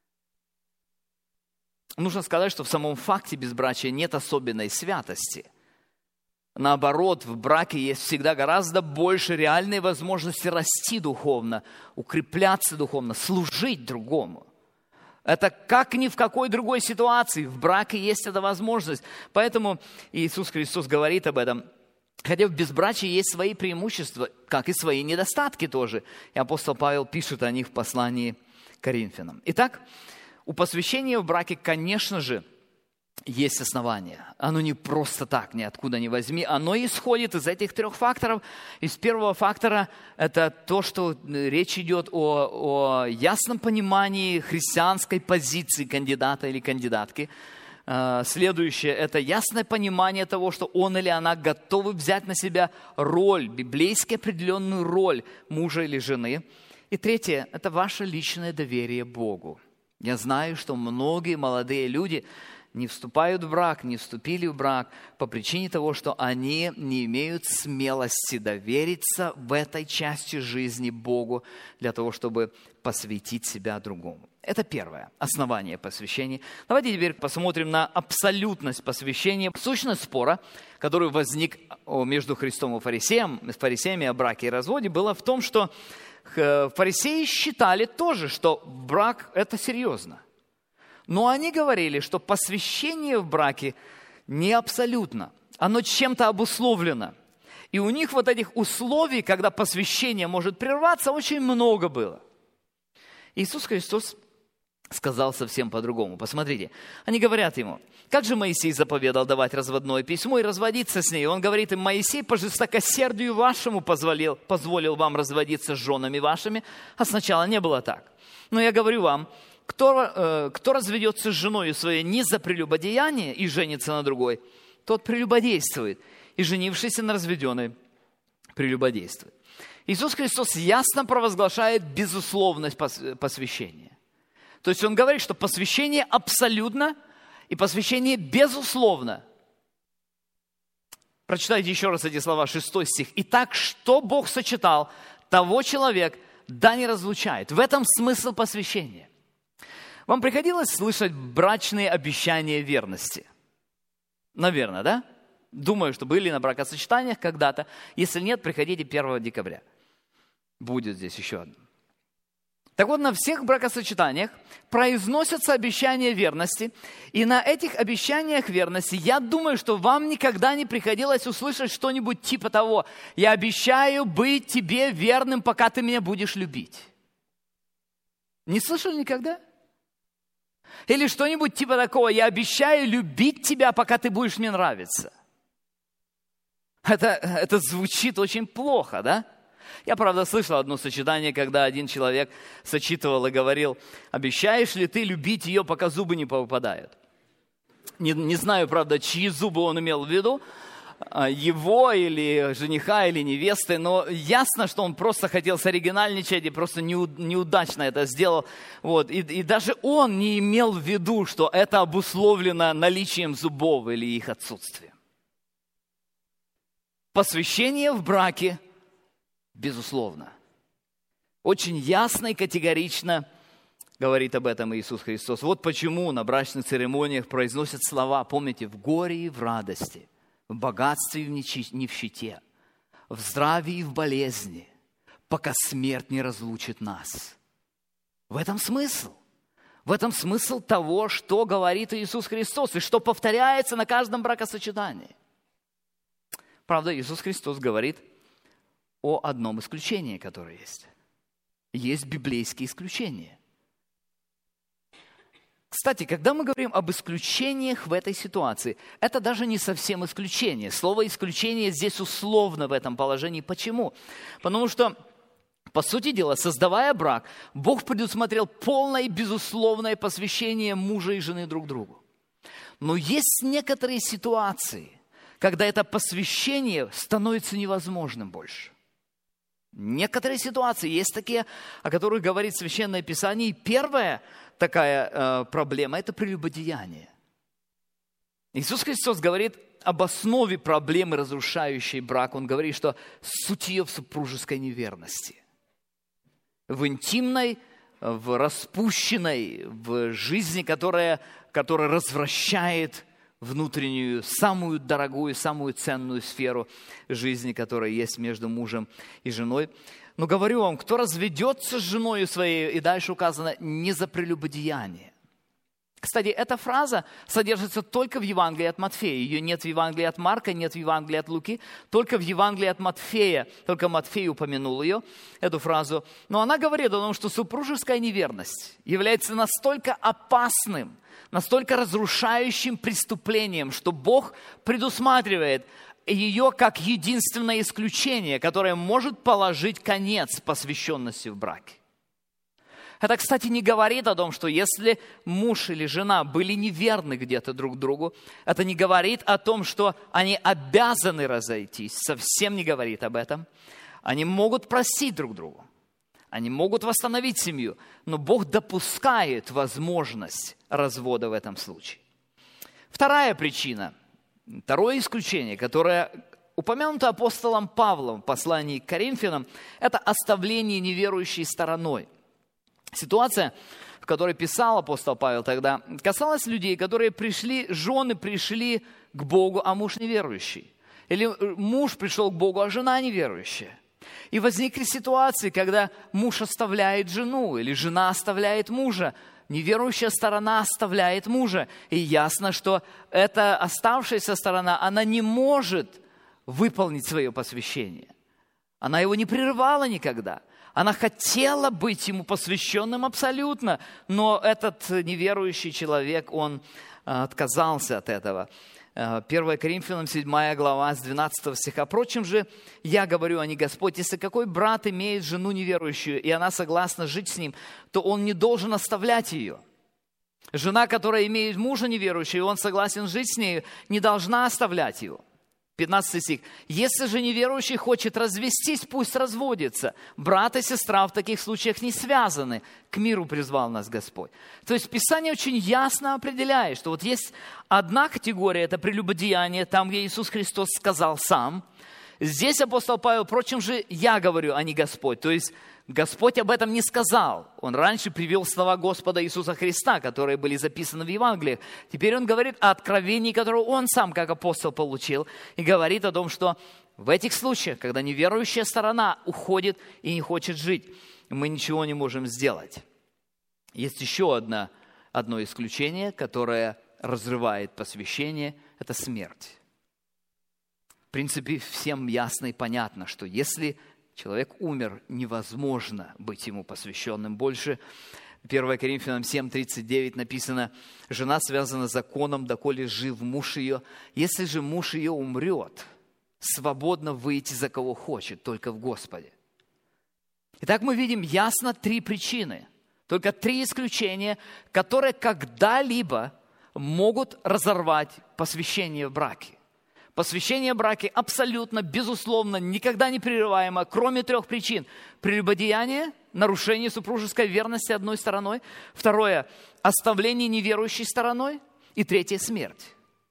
Нужно сказать, что в самом факте безбрачия нет особенной святости. Наоборот, в браке есть всегда гораздо больше реальной возможности расти духовно, укрепляться духовно, служить другому. Это как ни в какой другой ситуации. В браке есть эта возможность. Поэтому Иисус Христос говорит об этом. Хотя в безбрачии есть свои преимущества, как и свои недостатки тоже. И апостол Павел пишет о них в послании к Коринфянам. Итак, у посвящения в браке, конечно же, есть основания. Оно не просто так, ниоткуда не возьми. Оно исходит из этих 3 факторов. Из первого фактора это то, что речь идет о ясном понимании христианской позиции кандидата или кандидатки. Следующее – это ясное понимание того, что он или она готовы взять на себя роль, библейски определенную роль мужа или жены. И третье – это ваше личное доверие Богу. Я знаю, что многие молодые люди не вступают в брак, не вступили в брак по причине того, что они не имеют смелости довериться в этой части жизни Богу для того, чтобы посвятить себя другому. Это первое основание посвящения. Давайте теперь посмотрим на абсолютность посвящения. Сущность спора, который возник между Христом и фарисеями о браке и разводе, была в том, что фарисеи считали тоже, что брак – это серьезно. Но они говорили, что посвящение в браке не абсолютно. Оно чем-то обусловлено. И у них вот этих условий, когда посвящение может прерваться, очень много было. Иисус Христос сказал совсем по-другому. Посмотрите, они говорят ему: как же Моисей заповедал давать разводное письмо и разводиться с ней? Он говорит им: Моисей по жестокосердию вашему позволил вам разводиться с женами вашими, а сначала не было так. Но я говорю вам, кто разведется с женой своей не за прелюбодеяние и женится на другой, тот прелюбодействует, и женившийся на разведенной прелюбодействует. Иисус Христос ясно провозглашает безусловность посвящения. То есть Он говорит, что посвящение абсолютно и посвящение безусловно. Прочитайте еще раз эти слова, 6 стих. «Итак, что Бог сочетал, того человек да не разлучает». В этом смысл посвящения. Вам приходилось слышать брачные обещания верности? Наверное, да? Думаю, что были на бракосочетаниях когда-то. Если нет, приходите 1 декабря. Будет здесь еще одно. Так вот, на всех бракосочетаниях произносятся обещания верности. И на этих обещаниях верности, я думаю, что вам никогда не приходилось услышать что-нибудь типа того: «Я обещаю быть тебе верным, пока ты меня будешь любить». Не слышали никогда? Или что-нибудь типа такого: «Я обещаю любить тебя, пока ты будешь мне нравиться». Это звучит очень плохо, да? Я, правда, слышал одно сочетание, когда один человек сочетывал и говорил: «Обещаешь ли ты любить ее, пока зубы не повыпадают?» Не знаю, правда, чьи зубы он имел в виду, его или жениха, или невесты, но ясно, что он просто хотел соригинальничать и просто неудачно это сделал. Вот. И даже он не имел в виду, что это обусловлено наличием зубов или их отсутствием. Посвящение в браке, безусловно, очень ясно и категорично говорит об этом Иисус Христос. Вот почему на брачных церемониях произносят слова, помните, в горе и в радости, в богатстве и в нищете, в здравии и в болезни, пока смерть не разлучит нас. В этом смысл. В этом смысл того, что говорит Иисус Христос и что повторяется на каждом бракосочетании. Правда, Иисус Христос говорит о одном исключении, которое есть. Есть библейские исключения. Кстати, когда мы говорим об исключениях в этой ситуации, это даже не совсем исключение. Слово «исключение» здесь условно в этом положении. Почему? Потому что, по сути дела, создавая брак, Бог предусмотрел полное и безусловное посвящение мужа и жены друг другу. Но есть некоторые ситуации, когда это посвящение становится невозможным больше. Некоторые ситуации есть такие, о которых говорит Священное Писание. И первая такая проблема – это прелюбодеяние. Иисус Христос говорит об основе проблемы, разрушающей брак. Он говорит, что суть ее в супружеской неверности. В интимной, в распущенной, в жизни, которая развращает внутреннюю, самую дорогую, самую ценную сферу жизни, которая есть между мужем и женой. Но говорю вам, кто разведется с женой своей, и дальше указано, не за прелюбодеяние. Кстати, эта фраза содержится только в Евангелии от Матфея. Ее нет в Евангелии от Марка, нет в Евангелии от Луки, только в Евангелии от Матфея. Только Матфей упомянул ее, эту фразу. Но она говорит о том, что супружеская неверность является настолько опасным, настолько разрушающим преступлением, что Бог предусматривает ее как единственное исключение, которое может положить конец посвященности в браке. Это, кстати, не говорит о том, что если муж или жена были неверны где-то друг другу, это не говорит о том, что они обязаны разойтись, совсем не говорит об этом. Они могут простить друг другу, они могут восстановить семью, но Бог допускает возможность развода в этом случае. Вторая причина, второе исключение, которое упомянуто апостолом Павлом в послании к Коринфянам, это оставление неверующей стороной. Ситуация, в которой писал апостол Павел тогда, касалась людей, которые жены пришли к Богу, а муж неверующий. Или муж пришел к Богу, а жена неверующая. И возникли ситуации, когда муж оставляет жену, или жена оставляет мужа, неверующая сторона оставляет мужа. И ясно, что эта оставшаяся сторона, она не может выполнить свое посвящение. Она его не прерывала никогда. Она хотела быть ему посвященным абсолютно, но этот неверующий человек, он отказался от этого. 1 Коринфянам 7 глава с 12 стиха. «Впрочем же, я говорю, а не Господь, если какой брат имеет жену неверующую, и она согласна жить с ним, то он не должен оставлять ее. Жена, которая имеет мужа неверующего, и он согласен жить с ней, не должна оставлять его». 15 стих. «Если же неверующий хочет развестись, пусть разводится. Брат и сестра в таких случаях не связаны. К миру призвал нас Господь». То есть Писание очень ясно определяет, что вот есть одна категория, это прелюбодеяние, там, где Иисус Христос сказал сам. Здесь апостол Павел, впрочем же, я говорю, а не Господь. То есть Господь об этом не сказал. Он раньше привел слова Господа Иисуса Христа, которые были записаны в Евангелиях. Теперь он говорит о откровении, которое он сам, как апостол, получил. И говорит о том, что в этих случаях, когда неверующая сторона уходит и не хочет жить, мы ничего не можем сделать. Есть еще одно исключение, которое разрывает посвящение – это смерть. В принципе, всем ясно и понятно, что если человек умер, невозможно быть ему посвященным больше. 1 Коринфянам 7:39 написано: «Жена связана законом, доколе жив муж ее. Если же муж ее умрет, свободно выйти за кого хочет, только в Господе». Итак, мы видим ясно три причины, только три исключения, которые когда-либо могут разорвать посвящение в браке. Посвящение в браке абсолютно, безусловно, никогда не прерываемо, кроме трех причин. Прелюбодеяние, нарушение супружеской верности одной стороной. Второе – оставление неверующей стороной. И третье – смерть.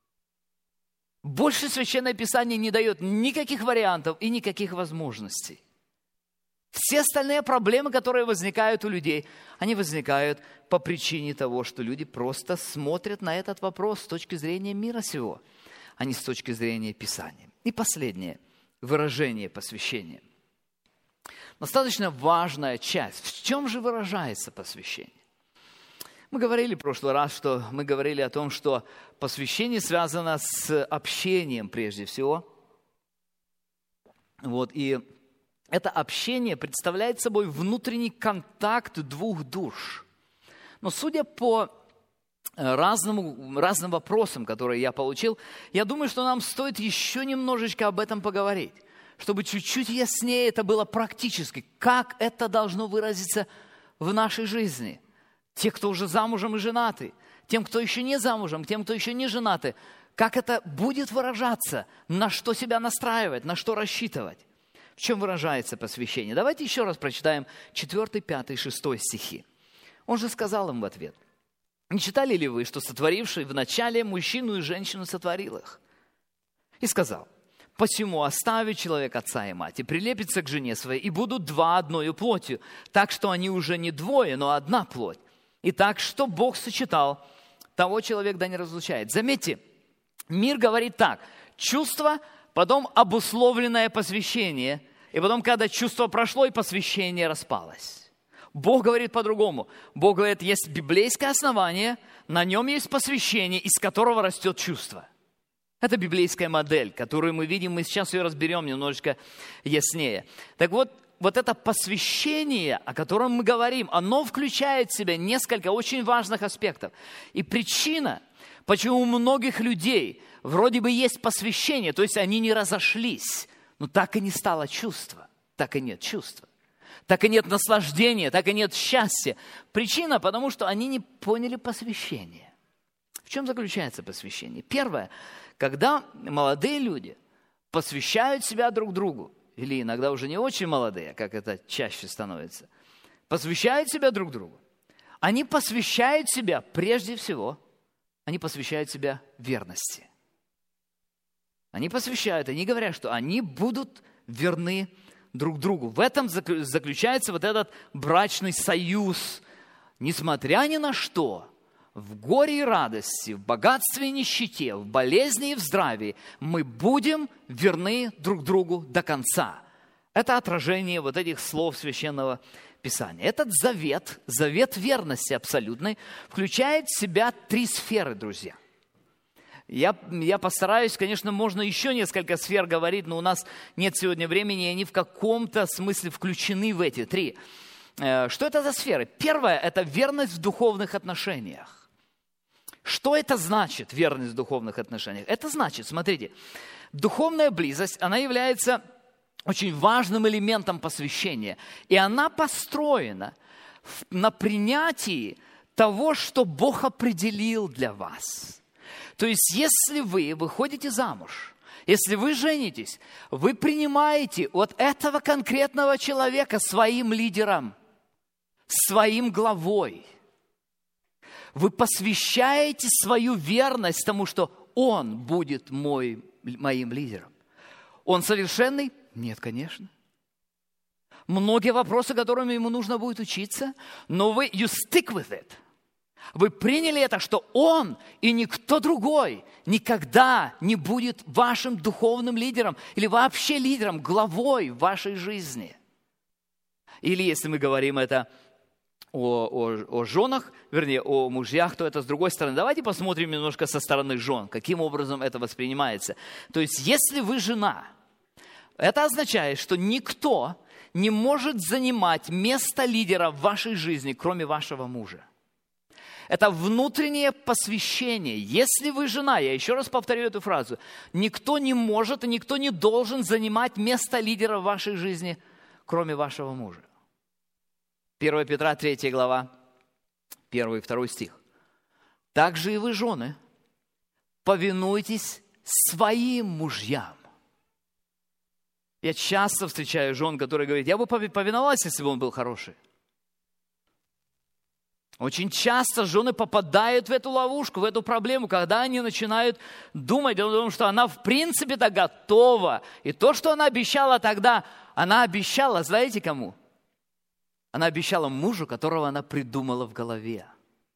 Больше Священное Писание не дает никаких вариантов и никаких возможностей. Все остальные проблемы, которые возникают у людей, они возникают по причине того, что люди просто смотрят на этот вопрос с точки зрения мира сего, а не с точки зрения Писания. И последнее – выражение посвящения. Достаточно важная часть. В чем же выражается посвящение? Мы говорили в прошлый раз, что мы говорили о том, что посвящение связано с общением прежде всего. И это общение представляет собой внутренний контакт двух душ. Но судя по разным вопросам, которые я получил, я думаю, что нам стоит еще немножечко об этом поговорить, чтобы чуть-чуть яснее это было практически, как это должно выразиться в нашей жизни. Те, кто уже замужем и женаты, тем, кто еще не замужем, тем, кто еще не женаты, как это будет выражаться, на что себя настраивать, на что рассчитывать. В чем выражается посвящение? Давайте еще раз прочитаем 4, 5, 6 стихи. Он же сказал им в ответ: «Не читали ли вы, что сотворивший вначале мужчину и женщину сотворил их? И сказал: «Посему оставит человек отца и мать, и прилепится к жене своей, и будут два одною плотью, так что они уже не двое, но одна плоть. И так, что Бог сочетал, того человек да не разлучает». Заметьте, мир говорит так: чувство, потом обусловленное посвящение, и потом, когда чувство прошло, и посвящение распалось. Бог говорит по-другому. Бог говорит, есть библейское основание, на нем есть посвящение, из которого растет чувство. Это библейская модель, которую мы видим, мы сейчас ее разберем немножечко яснее. Так вот это посвящение, о котором мы говорим, оно включает в себя несколько очень важных аспектов. И причина, почему у многих людей вроде бы есть посвящение, то есть они не разошлись, но так и не стало чувства, так и нет чувства, так и нет наслаждения, так и нет счастья. Причина, потому что они не поняли посвящение. В чем заключается посвящение? Первое, когда молодые люди посвящают себя друг другу, или иногда уже не очень молодые, как это чаще становится, посвящают себя друг другу, они посвящают себя прежде всего, они посвящают себя верности. Они посвящают, они говорят, что они будут верны друг другу. В этом заключается вот этот брачный союз. Несмотря ни на что, в горе и радости, в богатстве и нищете, в болезни и в здравии мы будем верны друг другу до конца. Это отражение вот этих слов Священного Писания. Этот завет, завет верности абсолютной, включает в себя 3 сферы, друзья. Я постараюсь, конечно, можно еще несколько сфер говорить, но у нас нет сегодня времени, и они в каком-то смысле включены в эти 3. Что это за сферы? Первое – это верность в духовных отношениях. Что это значит, верность в духовных отношениях? Это значит, смотрите, духовная близость, она является очень важным элементом посвящения. И она построена на принятии того, что Бог определил для вас. То есть, если вы выходите замуж, если вы женитесь, вы принимаете от этого конкретного человека своим лидером, своим главой. Вы посвящаете свою верность тому, что он будет моим лидером. Он совершенный? Нет, конечно. Многие вопросы, которыми ему нужно будет учиться, но you stick with it. Вы приняли это, что он и никто другой никогда не будет вашим духовным лидером или вообще лидером, главой в вашей жизни. Или если мы говорим это о женах, вернее, о мужьях, то это с другой стороны. Давайте посмотрим немножко со стороны жен, каким образом это воспринимается. То есть, если вы жена, это означает, что никто не может занимать место лидера в вашей жизни, кроме вашего мужа. Это внутреннее посвящение. Если вы жена, я еще раз повторю эту фразу, никто не может и никто не должен занимать место лидера в вашей жизни, кроме вашего мужа. 1 Петра, 3 глава, 1 и 2 стих. «Также и вы, жены, повинуйтесь своим мужьям». Я часто встречаю жен, которые говорят, я бы повиновалась, если бы он был хороший. Очень часто жены попадают в эту ловушку, в эту проблему, когда они начинают думать о том, что она в принципе-то готова. И то, что она обещала тогда, она обещала, знаете кому? Она обещала мужу, которого она придумала в голове.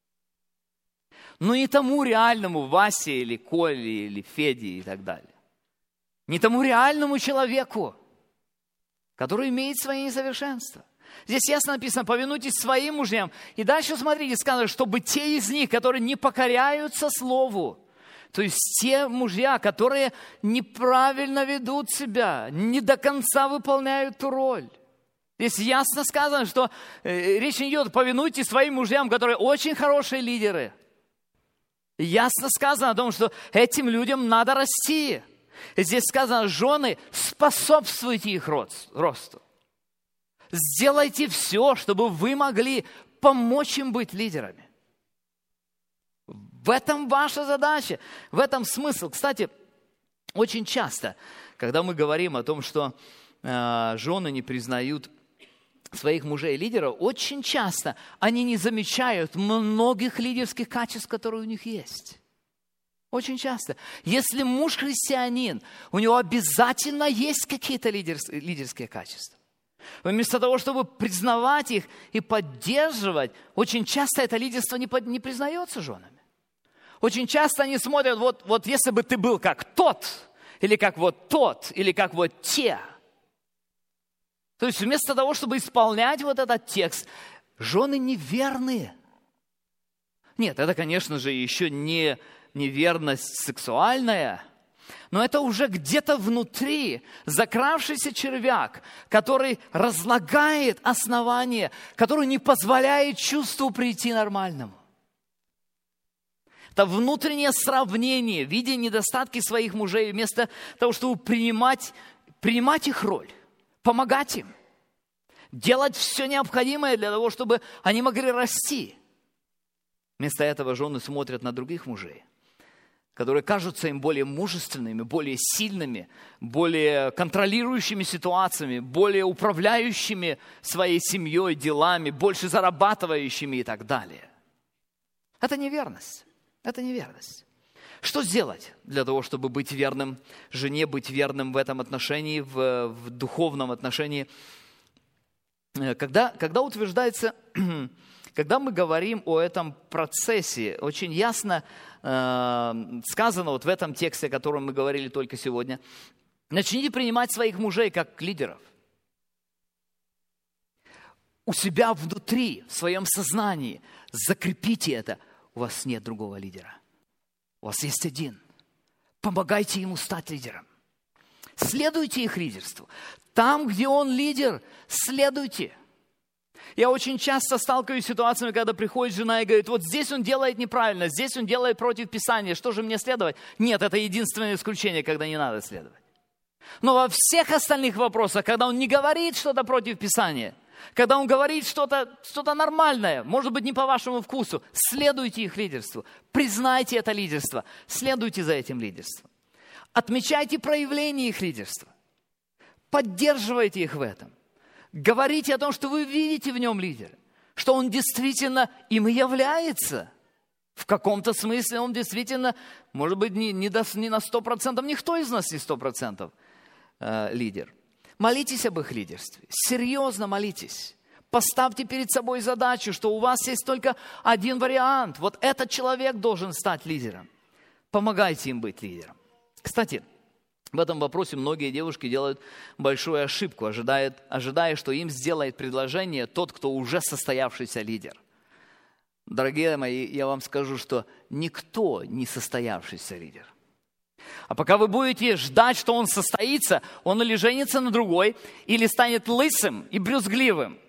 Но не тому реальному Васе или Коле или Феде и так далее. Не тому реальному человеку, который имеет свои несовершенства. Здесь ясно написано, повинуйтесь своим мужьям. И дальше, смотрите, сказано, чтобы те из них, которые не покоряются слову, то есть те мужья, которые неправильно ведут себя, не до конца выполняют ту роль. Здесь ясно сказано, что речь не идет, повинуйтесь своим мужьям, которые очень хорошие лидеры. Ясно сказано о том, что этим людям надо расти. Здесь сказано, жены, способствуйте их росту. Сделайте все, чтобы вы могли помочь им быть лидерами. В этом ваша задача, в этом смысл. Кстати, очень часто, когда мы говорим о том, что жены не признают своих мужей лидеров, очень часто они не замечают многих лидерских качеств, которые у них есть. Очень часто. Если муж христианин, у него обязательно есть какие-то лидерские качества. Вместо того, чтобы признавать их и поддерживать, очень часто это лидерство не признается женами. Очень часто они смотрят, вот если бы ты был как тот, или как вот тот, или как вот те. То есть вместо того, чтобы исполнять вот этот текст, жены неверные. Нет, это, конечно же, еще не неверность сексуальная, но это уже где-то внутри закравшийся червяк, который разлагает основание, который не позволяет чувству прийти нормальному. Это внутреннее сравнение, видя недостатки своих мужей, вместо того, чтобы принимать их роль, помогать им, делать все необходимое для того, чтобы они могли расти. Вместо этого жены смотрят на других мужей, которые кажутся им более мужественными, более сильными, более контролирующими ситуациями, более управляющими своей семьей, делами, больше зарабатывающими и так далее. Это неверность. Это неверность. Что сделать для того, чтобы быть верным жене, быть верным в этом отношении, в духовном отношении? Когда утверждается, когда мы говорим о этом процессе, очень ясно сказано вот в этом тексте, о котором мы говорили только сегодня, начните принимать своих мужей как лидеров. У себя внутри, в своем сознании закрепите это. У вас нет другого лидера. У вас есть один. Помогайте ему стать лидером. Следуйте их лидерству. Там, где он лидер, следуйте. Я очень часто сталкиваюсь с ситуациями, когда приходит жена и говорит, вот здесь он делает неправильно, здесь он делает против Писания, что же мне следовать? Нет, это единственное исключение, когда не надо следовать. Но во всех остальных вопросах, когда он не говорит что-то против Писания, когда он говорит что-то нормальное, может быть, не по вашему вкусу, следуйте их лидерству, признайте это лидерство, следуйте за этим лидерством. Отмечайте проявление их лидерства, поддерживайте их в этом. Говорите о том, что вы видите в нем лидера, что он действительно им и является. В каком-то смысле он действительно, может быть, не на 100%, никто из нас не 100% лидер. Молитесь об их лидерстве, серьезно молитесь. Поставьте перед собой задачу, что у вас есть только один вариант. Вот этот человек должен стать лидером. Помогайте им быть лидером. Кстати, в этом вопросе многие девушки делают большую ошибку, ожидая, что им сделает предложение тот, кто уже состоявшийся лидер. Дорогие мои, я вам скажу, что никто не состоявшийся лидер. А пока вы будете ждать, что он состоится, он или женится на другой, или станет лысым и брюзгливым.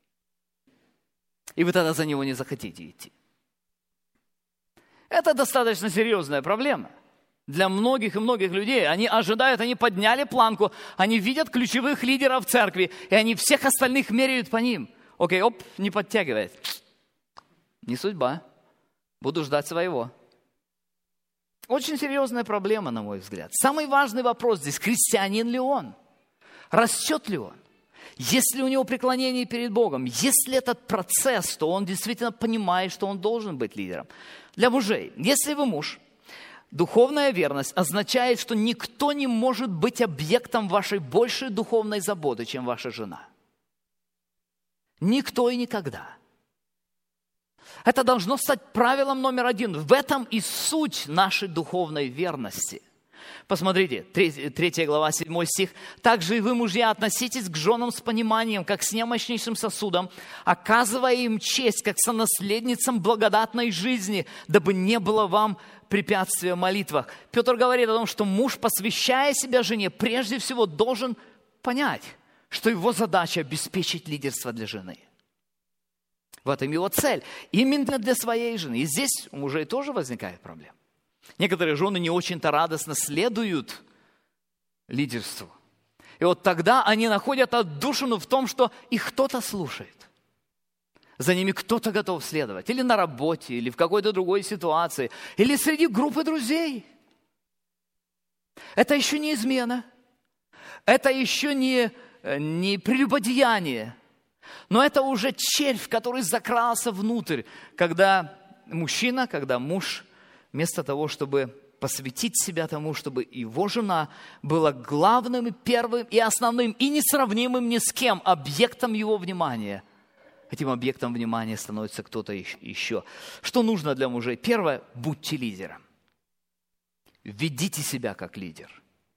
И вы тогда за него не захотите идти. Это достаточно серьезная проблема. Для многих и многих людей. Они ожидают, они подняли планку, они видят ключевых лидеров церкви, и они всех остальных меряют по ним. Окей, не подтягивает. Не судьба. Буду ждать своего. Очень серьезная проблема, на мой взгляд. Самый важный вопрос здесь, христианин ли он? Растет ли он? Есть ли у него преклонение перед Богом? Есть ли этот процесс, что он действительно понимает, что он должен быть лидером? Для мужей, если вы муж, духовная верность означает, что никто не может быть объектом вашей большей духовной заботы, чем ваша жена. Никто и никогда. Это должно стать правилом номер один. В этом и суть нашей духовной верности. Посмотрите, 3 глава, 7 стих. «Также и вы, мужья, относитесь к женам с пониманием, как с немощнейшим сосудом, оказывая им честь, как сонаследницам благодатной жизни, дабы не было вам препятствия в молитвах». Петр говорит о том, что муж, посвящая себя жене, прежде всего должен понять, что его задача обеспечить лидерство для жены. В этом его цель. Именно для своей жены. И здесь у мужей тоже возникает проблема. Некоторые жены не очень-то радостно следуют лидерству. И вот тогда они находят отдушину в том, что их кто-то слушает. За ними кто-то готов следовать. Или на работе, или в какой-то другой ситуации. Или среди группы друзей. Это еще не измена. Это еще не прелюбодеяние. Но это уже червь, который закрался внутрь, когда муж, вместо того, чтобы посвятить себя тому, чтобы его жена была главным, первым и основным, и несравнимым ни с кем объектом его внимания. Этим объектом внимания становится кто-то еще. Что нужно для мужей? Первое, будьте лидером. Ведите себя как лидер.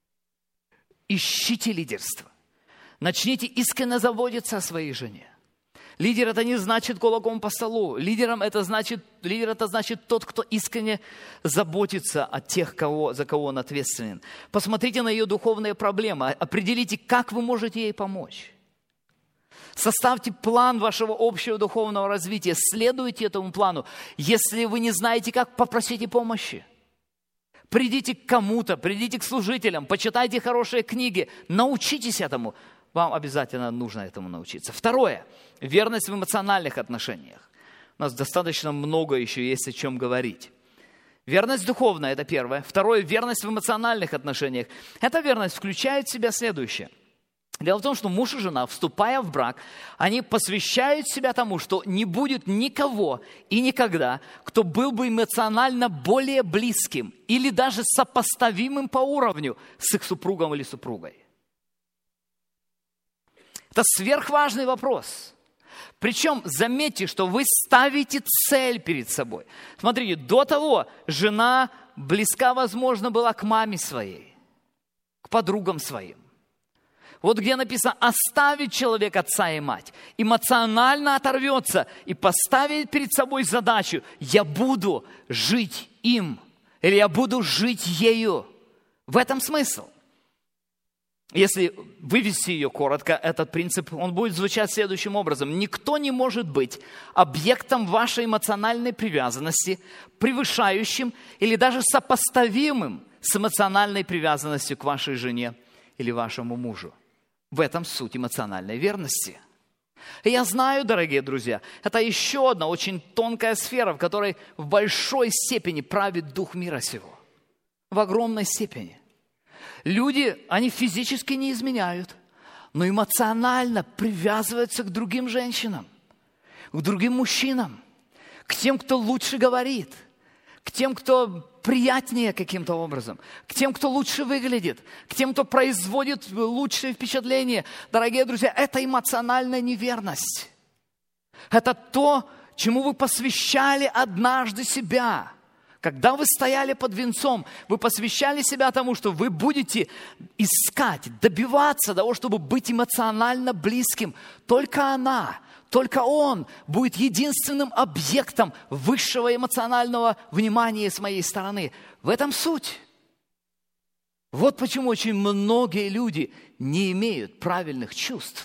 Ищите лидерство. Начните искренне заботиться о своей жене. Лидер – это не значит кулаком по столу. Лидер – это значит тот, кто искренне заботится о тех, за кого он ответственен. Посмотрите на ее духовные проблемы. Определите, как вы можете ей помочь. Составьте план вашего общего духовного развития. Следуйте этому плану. Если вы не знаете как, попросите помощи. Придите к кому-то, придите к служителям, почитайте хорошие книги, научитесь этому. Вам обязательно нужно этому научиться. Второе. Верность в эмоциональных отношениях. У нас достаточно много еще есть о чем говорить. Верность духовная – это первое. Второе. Верность в эмоциональных отношениях. Эта верность включает в себя следующее. Дело в том, что муж и жена, вступая в брак, они посвящают себя тому, что не будет никого и никогда, кто был бы эмоционально более близким или даже сопоставимым по уровню с их супругом или супругой. Это сверхважный вопрос. Причем заметьте, что вы ставите цель перед собой. Смотрите, до того жена близка, возможно, была к маме своей, к подругам своим. Вот где написано «оставить человек отца и мать», эмоционально оторвется и поставит перед собой задачу «я буду жить им» или «я буду жить ею». В этом смысл. Если вывести ее коротко, этот принцип, он будет звучать следующим образом. Никто не может быть объектом вашей эмоциональной привязанности, превышающим или даже сопоставимым с эмоциональной привязанностью к вашей жене или вашему мужу. В этом суть эмоциональной верности. И я знаю, дорогие друзья, это еще одна очень тонкая сфера, в которой в большой степени правит дух мира сего. В огромной степени. Люди, они физически не изменяют, но эмоционально привязываются к другим женщинам, к другим мужчинам, к тем, кто лучше говорит, к тем, кто приятнее каким-то образом, к тем, кто лучше выглядит, к тем, кто производит лучшее впечатление. Дорогие друзья, это эмоциональная неверность. Это то, чему вы посвящали однажды себя. Когда вы стояли под венцом, вы посвящали себя тому, что вы будете искать, добиваться того, чтобы быть эмоционально близким. Только она, только он будет единственным объектом высшего эмоционального внимания с моей стороны. В этом суть. Вот почему очень многие люди не имеют правильных чувств.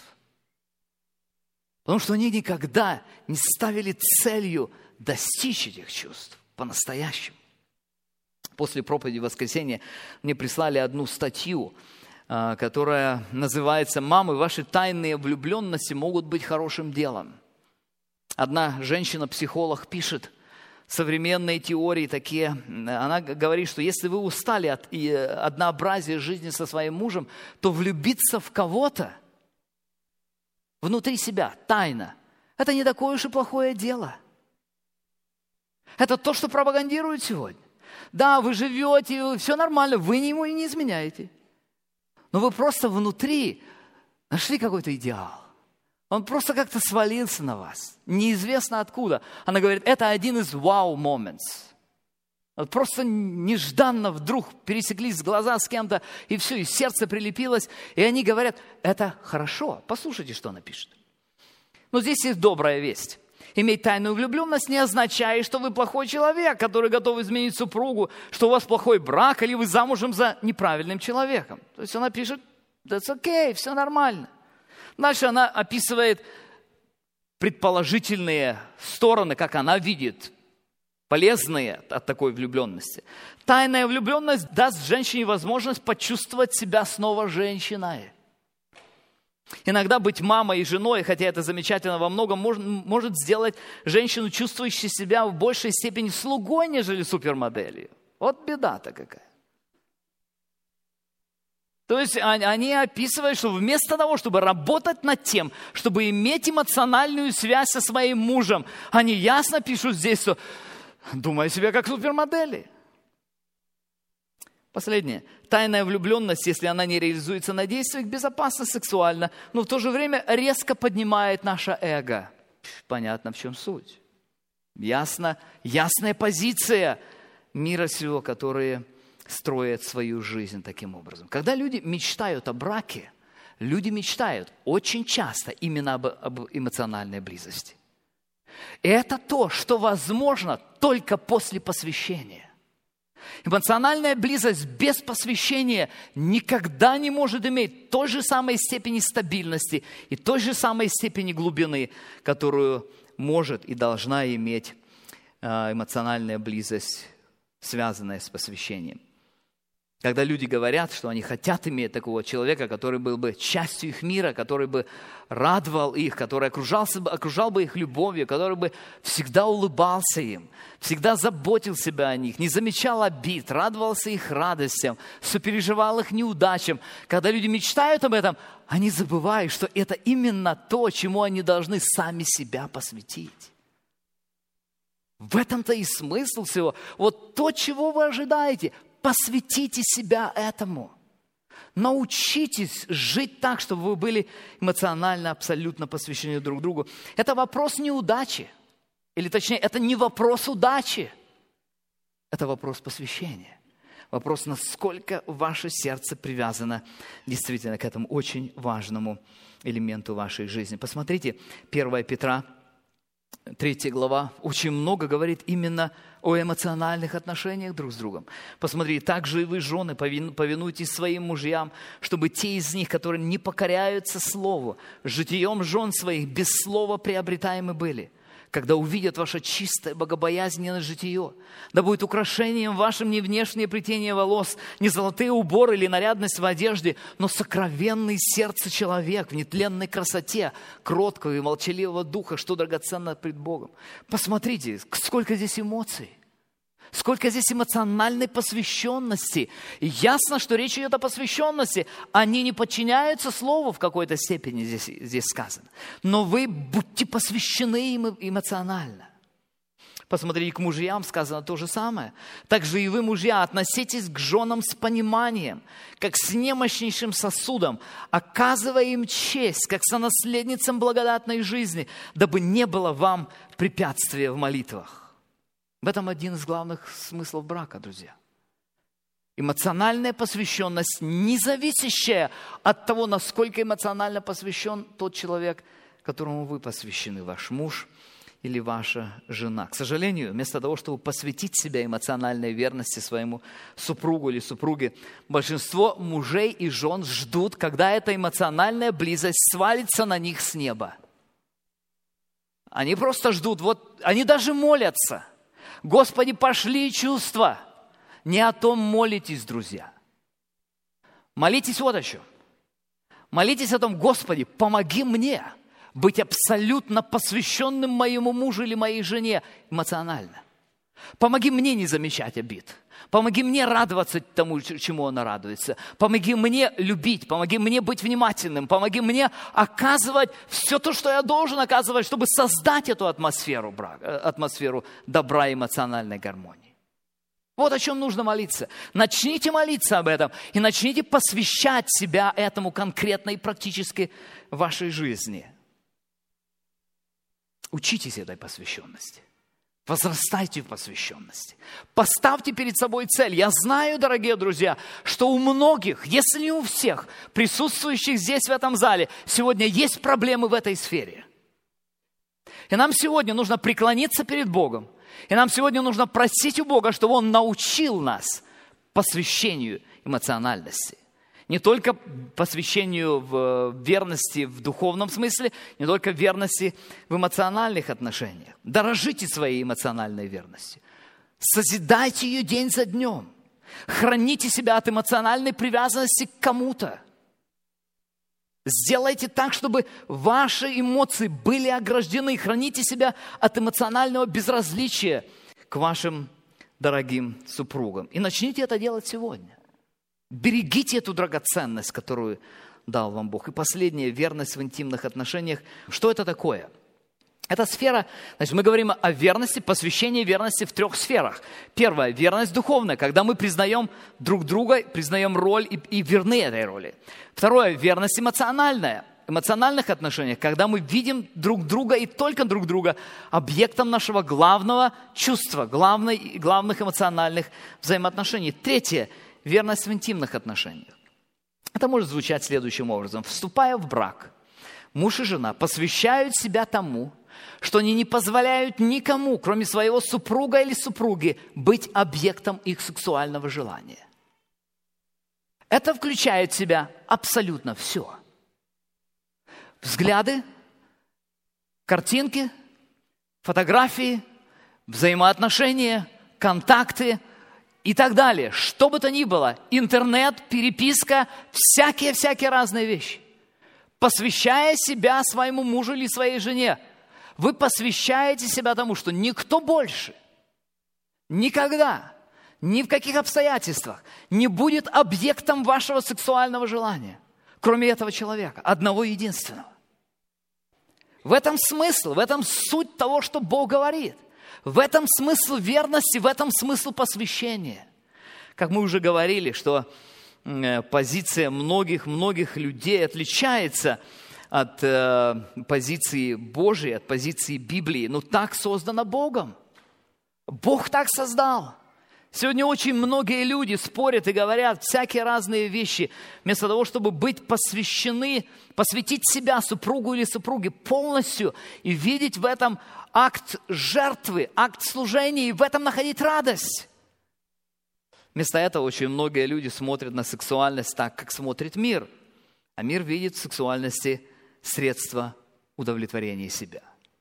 Потому что они никогда не ставили целью достичь этих чувств по-настоящему. После проповеди в воскресенье мне прислали одну статью, которая называется «Мамы, ваши тайные влюбленности могут быть хорошим делом». Одна женщина-психолог пишет, современные теории такие, она говорит, что если вы устали от однообразия жизни со своим мужем, то влюбиться в кого-то внутри себя, тайно, это не такое уж и плохое дело. Это то, что пропагандируют сегодня. Да, вы живете, все нормально, вы ему и не изменяете. Но вы просто внутри нашли какой-то идеал. Он просто как-то свалился на вас. Неизвестно откуда. Она говорит, это один из wow moments. Вот просто нежданно вдруг пересеклись глаза с кем-то, и все, и сердце прилепилось. И они говорят, это хорошо. Послушайте, что она пишет. Но здесь есть добрая весть. Иметь тайную влюбленность не означает, что вы плохой человек, который готов изменить супругу, что у вас плохой брак, или вы замужем за неправильным человеком. То есть она пишет, that's okay, все нормально. Дальше она описывает предположительные стороны, как она видит, полезные от такой влюбленности. Тайная влюбленность даст женщине возможность почувствовать себя снова женщиной. Иногда быть мамой и женой, хотя это замечательно во многом, может сделать женщину, чувствующую себя в большей степени слугой, нежели супермоделью. Вот беда-то какая. То есть они описывают, что вместо того, чтобы работать над тем, чтобы иметь эмоциональную связь со своим мужем, они ясно пишут здесь, что думаю о себе как супермодели. Последнее. Тайная влюбленность, если она не реализуется на действиях, безопасна сексуально, но в то же время резко поднимает наше эго. Понятно, в чем суть. Ясная позиция мира сего, которые строят свою жизнь таким образом. Когда люди мечтают о браке, люди мечтают очень часто именно об эмоциональной близости. И это то, что возможно только после посвящения. Эмоциональная близость без посвящения никогда не может иметь той же самой степени стабильности и той же самой степени глубины, которую может и должна иметь эмоциональная близость, связанная с посвящением. Когда люди говорят, что они хотят иметь такого человека, который был бы частью их мира, который бы радовал их, который окружал бы их любовью, который бы всегда улыбался им, всегда заботил себя о них, не замечал обид, радовался их радостям, сопереживал их неудачам. Когда люди мечтают об этом, они забывают, что это именно то, чему они должны сами себя посвятить. В этом-то и смысл всего. Вот то, чего вы ожидаете – посвятите себя этому. Научитесь жить так, чтобы вы были эмоционально абсолютно посвящены друг другу. Это вопрос неудачи. Или точнее, это не вопрос удачи. Это вопрос посвящения. Вопрос, насколько ваше сердце привязано действительно к этому очень важному элементу вашей жизни. Посмотрите, 1 Петра, 3 глава, очень много говорит именно о эмоциональных отношениях друг с другом. Посмотрите, также и вы, жены, повинуйтесь своим мужьям, чтобы те из них, которые не покоряются слову, житием жен своих без слова приобретаемы были, когда увидят ваше чистое, богобоязненное житие. Да будет украшением вашим не внешнее плетение волос, не золотые уборы или нарядность в одежде, но сокровенный сердце человек в нетленной красоте, кроткого и молчаливого духа, что драгоценно пред Богом. Посмотрите, сколько здесь эмоций. Сколько здесь эмоциональной посвященности. И ясно, что речь идет о посвященности. Они не подчиняются слову в какой-то степени, здесь сказано. Но вы будьте посвящены им эмоционально. Посмотрите, к мужьям сказано то же самое. Также и вы, мужья, относитесь к женам с пониманием, как с немощнейшим сосудом, оказывая им честь, как сонаследницам благодатной жизни, дабы не было вам препятствия в молитвах. В этом один из главных смыслов брака, друзья. Эмоциональная посвященность, не зависящая от того, насколько эмоционально посвящен тот человек, которому вы посвящены, ваш муж или ваша жена. К сожалению, вместо того, чтобы посвятить себя эмоциональной верности своему супругу или супруге, большинство мужей и жен ждут, когда эта эмоциональная близость свалится на них с неба. Они просто ждут, они даже молятся. Господи, пошли чувства. Не о том молитесь, друзья. Молитесь вот о чем. Молитесь о том, Господи, помоги мне быть абсолютно посвященным моему мужу или моей жене эмоционально. Помоги мне не замечать обид. Помоги мне радоваться тому, чему она радуется. Помоги мне любить, помоги мне быть внимательным, помоги мне оказывать все то, что я должен оказывать, чтобы создать эту атмосферу добра и эмоциональной гармонии. Вот о чем нужно молиться. Начните молиться об этом и начните посвящать себя этому конкретно и практически в вашей жизни. Учитесь этой посвященности. Возрастайте в посвященности. Поставьте перед собой цель. Я знаю, дорогие друзья, что у многих, если не у всех, присутствующих здесь в этом зале, сегодня есть проблемы в этой сфере. И нам сегодня нужно преклониться перед Богом. И нам сегодня нужно просить у Бога, чтобы Он научил нас посвящению эмоциональности. Не только посвящению в верности в духовном смысле, не только верности в эмоциональных отношениях. Дорожите своей эмоциональной верностью. Созидайте ее день за днем. Храните себя от эмоциональной привязанности к кому-то. Сделайте так, чтобы ваши эмоции были ограждены. Храните себя от эмоционального безразличия к вашим дорогим супругам. И начните это делать сегодня. Берегите эту драгоценность, которую дал вам Бог. И последнее, верность в интимных отношениях. Что это такое? Эта сфера, значит, мы говорим о верности, посвящении верности в 3 сферах. Первая – верность духовная, когда мы признаем друг друга, признаем роль и верны этой роли. Второе – верность эмоциональная, эмоциональных отношениях, когда мы видим друг друга и только друг друга объектом нашего главного чувства, главных эмоциональных взаимоотношений. Третье – верность в интимных отношениях. Это может звучать следующим образом. Вступая в брак, муж и жена посвящают себя тому, что они не позволяют никому, кроме своего супруга или супруги, быть объектом их сексуального желания. Это включает в себя абсолютно все. Взгляды, картинки, фотографии, взаимоотношения, контакты и так далее. Что бы то ни было, интернет, переписка, всякие разные вещи. Посвящая себя своему мужу или своей жене, вы посвящаете себя тому, что никто больше, никогда, ни в каких обстоятельствах не будет объектом вашего сексуального желания, кроме этого человека, одного единственного. В этом смысл, в этом суть того, что Бог говорит. В этом смысл верности, в этом смысл посвящения. Как мы уже говорили, что позиция многих людей отличается от позиции Божьей, от позиции Библии. Но так создано Богом. Бог так создал. Сегодня очень многие люди спорят и говорят всякие разные вещи, вместо того, чтобы быть посвящены, посвятить себя супругу или супруге полностью и видеть в этом акт жертвы, акт служения и в этом находить радость. Вместо этого очень многие люди смотрят на сексуальность так, как смотрит мир. А мир видит в сексуальности средство удовлетворения себя.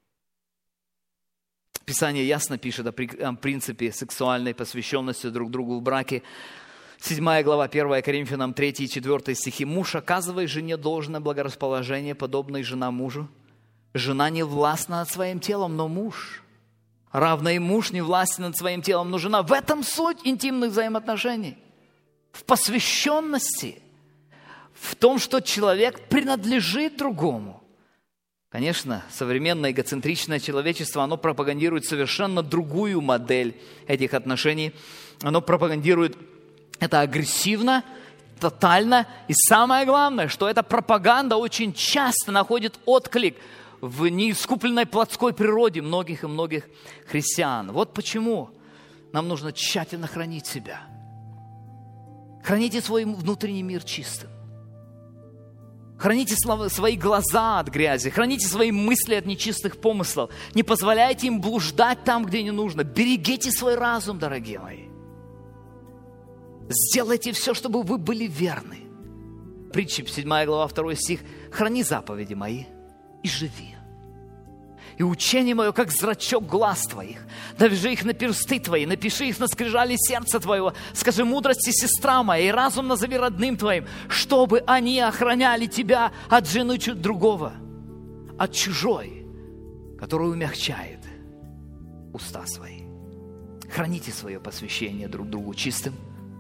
Писание ясно пишет о принципе сексуальной посвященности друг другу в браке. 7 глава, 1 Коринфянам 3 и 4 стихи. «Муж, оказывай жене должное благорасположение, подобно и жена мужу. Жена не властна над своим телом, но муж. Равно и муж не властен над своим телом, но жена». В этом суть интимных взаимоотношений. В посвященности. В том, что человек принадлежит другому. Конечно, современное эгоцентричное человечество, оно пропагандирует совершенно другую модель этих отношений. Оно пропагандирует это агрессивно, тотально. И самое главное, что эта пропаганда очень часто находит отклик в неискупленной плотской природе многих и многих христиан. Вот почему нам нужно тщательно хранить себя. Храните свой внутренний мир чистым. Храните свои глаза от грязи, храните свои мысли от нечистых помыслов. Не позволяйте им блуждать там, где не нужно. Берегите свой разум, дорогие мои. Сделайте все, чтобы вы были верны. Притчи, 7 глава, 2 стих. «Храни заповеди мои и живи. И учение мое, как зрачок глаз твоих. Навяжи их на персты твои, напиши их на скрижали сердца твоего. Скажи мудрости, сестра моя, и разум назови родным твоим, чтобы они охраняли тебя от жены другого, от чужой, которая умягчает уста свои». Храните свое посвящение друг другу чистым.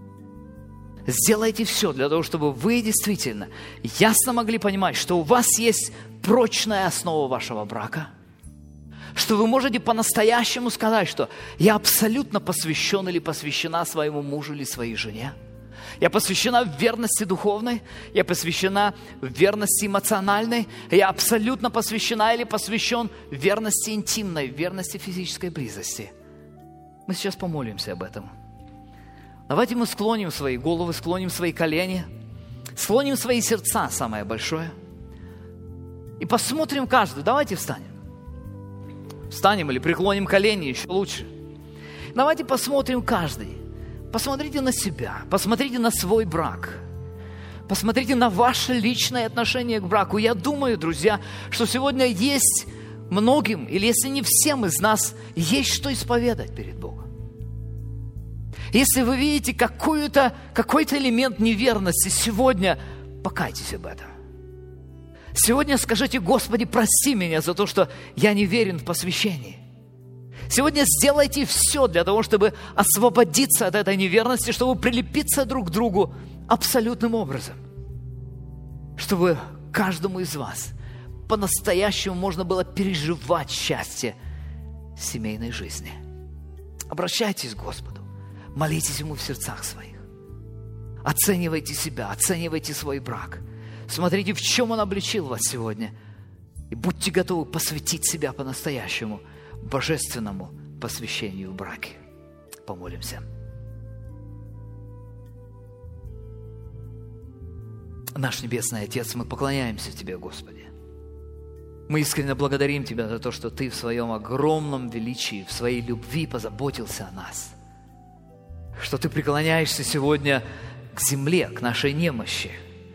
Сделайте все для того, чтобы вы действительно ясно могли понимать, что у вас есть прочная основа вашего брака, что вы можете по-настоящему сказать, что я абсолютно посвящен или посвящена своему мужу или своей жене. Я посвящена в верности духовной, я посвящена в верности эмоциональной, я абсолютно посвящена или посвящен в верности интимной, в верности физической близости. Мы сейчас помолимся об этом. Давайте мы склоним свои головы, склоним свои колени, склоним свои сердца, самое большое, и посмотрим каждый. Давайте встанем. Встанем или преклоним колени, еще лучше. Давайте посмотрим каждый. Посмотрите на себя, посмотрите на свой брак. Посмотрите на ваше личное отношение к браку. Я думаю, друзья, что сегодня есть многим, или если не всем из нас, есть что исповедать перед Богом. Если вы видите какой-то элемент неверности, сегодня покайтесь об этом. Сегодня скажите: Господи, прости меня за то, что я не верен в посвящении. Сегодня сделайте все для того, чтобы освободиться от этой неверности, чтобы прилепиться друг к другу абсолютным образом. Чтобы каждому из вас по-настоящему можно было переживать счастье семейной жизни. Обращайтесь к Господу, молитесь Ему в сердцах своих. Оценивайте себя, оценивайте свой брак. Смотрите, в чем Он обличил вас сегодня. И будьте готовы посвятить себя по-настоящему божественному посвящению в браке. Помолимся. Наш Небесный Отец, мы поклоняемся Тебе, Господи. Мы искренне благодарим Тебя за то, что Ты в Своем огромном величии, в Своей любви позаботился о нас. Что Ты преклоняешься сегодня к земле, к нашей немощи.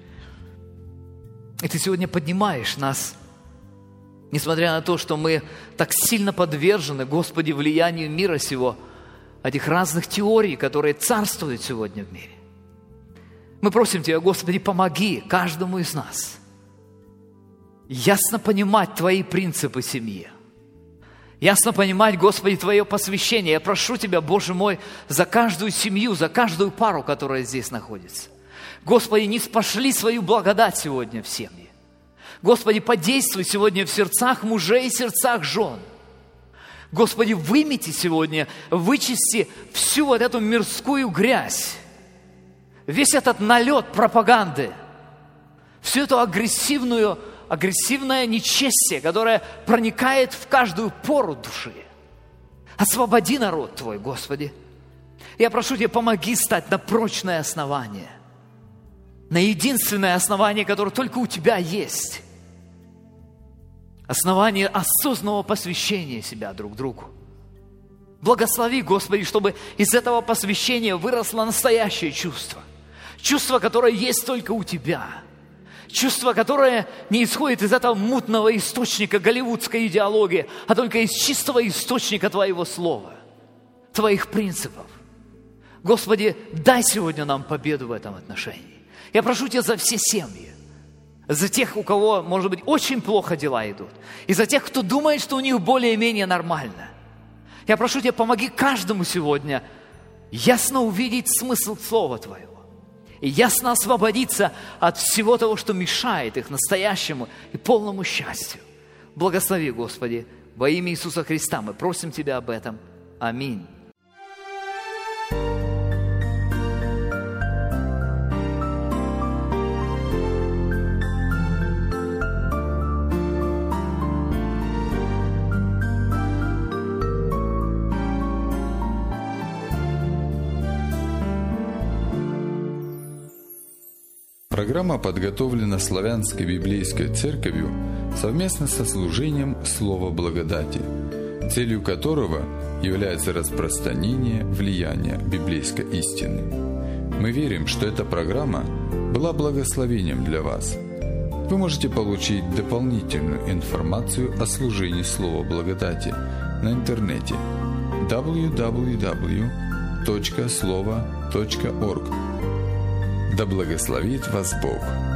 И Ты сегодня поднимаешь нас, несмотря на то, что мы так сильно подвержены, Господи, влиянию мира сего, этих разных теорий, которые царствуют сегодня в мире. Мы просим Тебя, Господи, помоги каждому из нас ясно понимать Твои принципы семьи. Ясно понимать, Господи, Твое посвящение. Я прошу Тебя, Боже мой, за каждую семью, за каждую пару, которая здесь находится. Господи, не спошли свою благодать сегодня в семьи. Господи, подействуй сегодня в сердцах мужей и сердцах жен. Господи, вымети сегодня, вычисти всю вот эту мирскую грязь, весь этот налет пропаганды, всю эту агрессивное нечестие, которое проникает в каждую пору души. Освободи народ Твой, Господи. Я прошу Тебя, помоги стать на прочное основание, на единственное основание, которое только у Тебя есть. Основание осознанного посвящения себя друг другу. Благослови, Господи, чтобы из этого посвящения выросло настоящее чувство. Чувство, которое есть только у Тебя. Чувство, которое не исходит из этого мутного источника голливудской идеологии, а только из чистого источника Твоего Слова, Твоих принципов. Господи, дай сегодня нам победу в этом отношении. Я прошу Тебя за все семьи. За тех, у кого, может быть, очень плохо дела идут. И за тех, кто думает, что у них более-менее нормально. Я прошу Тебя, помоги каждому сегодня ясно увидеть смысл Слова Твоего. И ясно освободиться от всего того, что мешает их настоящему и полному счастью. Благослови, Господи, во имя Иисуса Христа мы просим Тебя об этом. Аминь. Программа подготовлена Славянской библейской церковью совместно со служением Слова Благодати, целью которого является распространение влияния библейской истины. Мы верим, что эта программа была благословением для вас. Вы можете получить дополнительную информацию о служении Слова Благодати на интернете www.slovo.org. Да благословит вас Бог!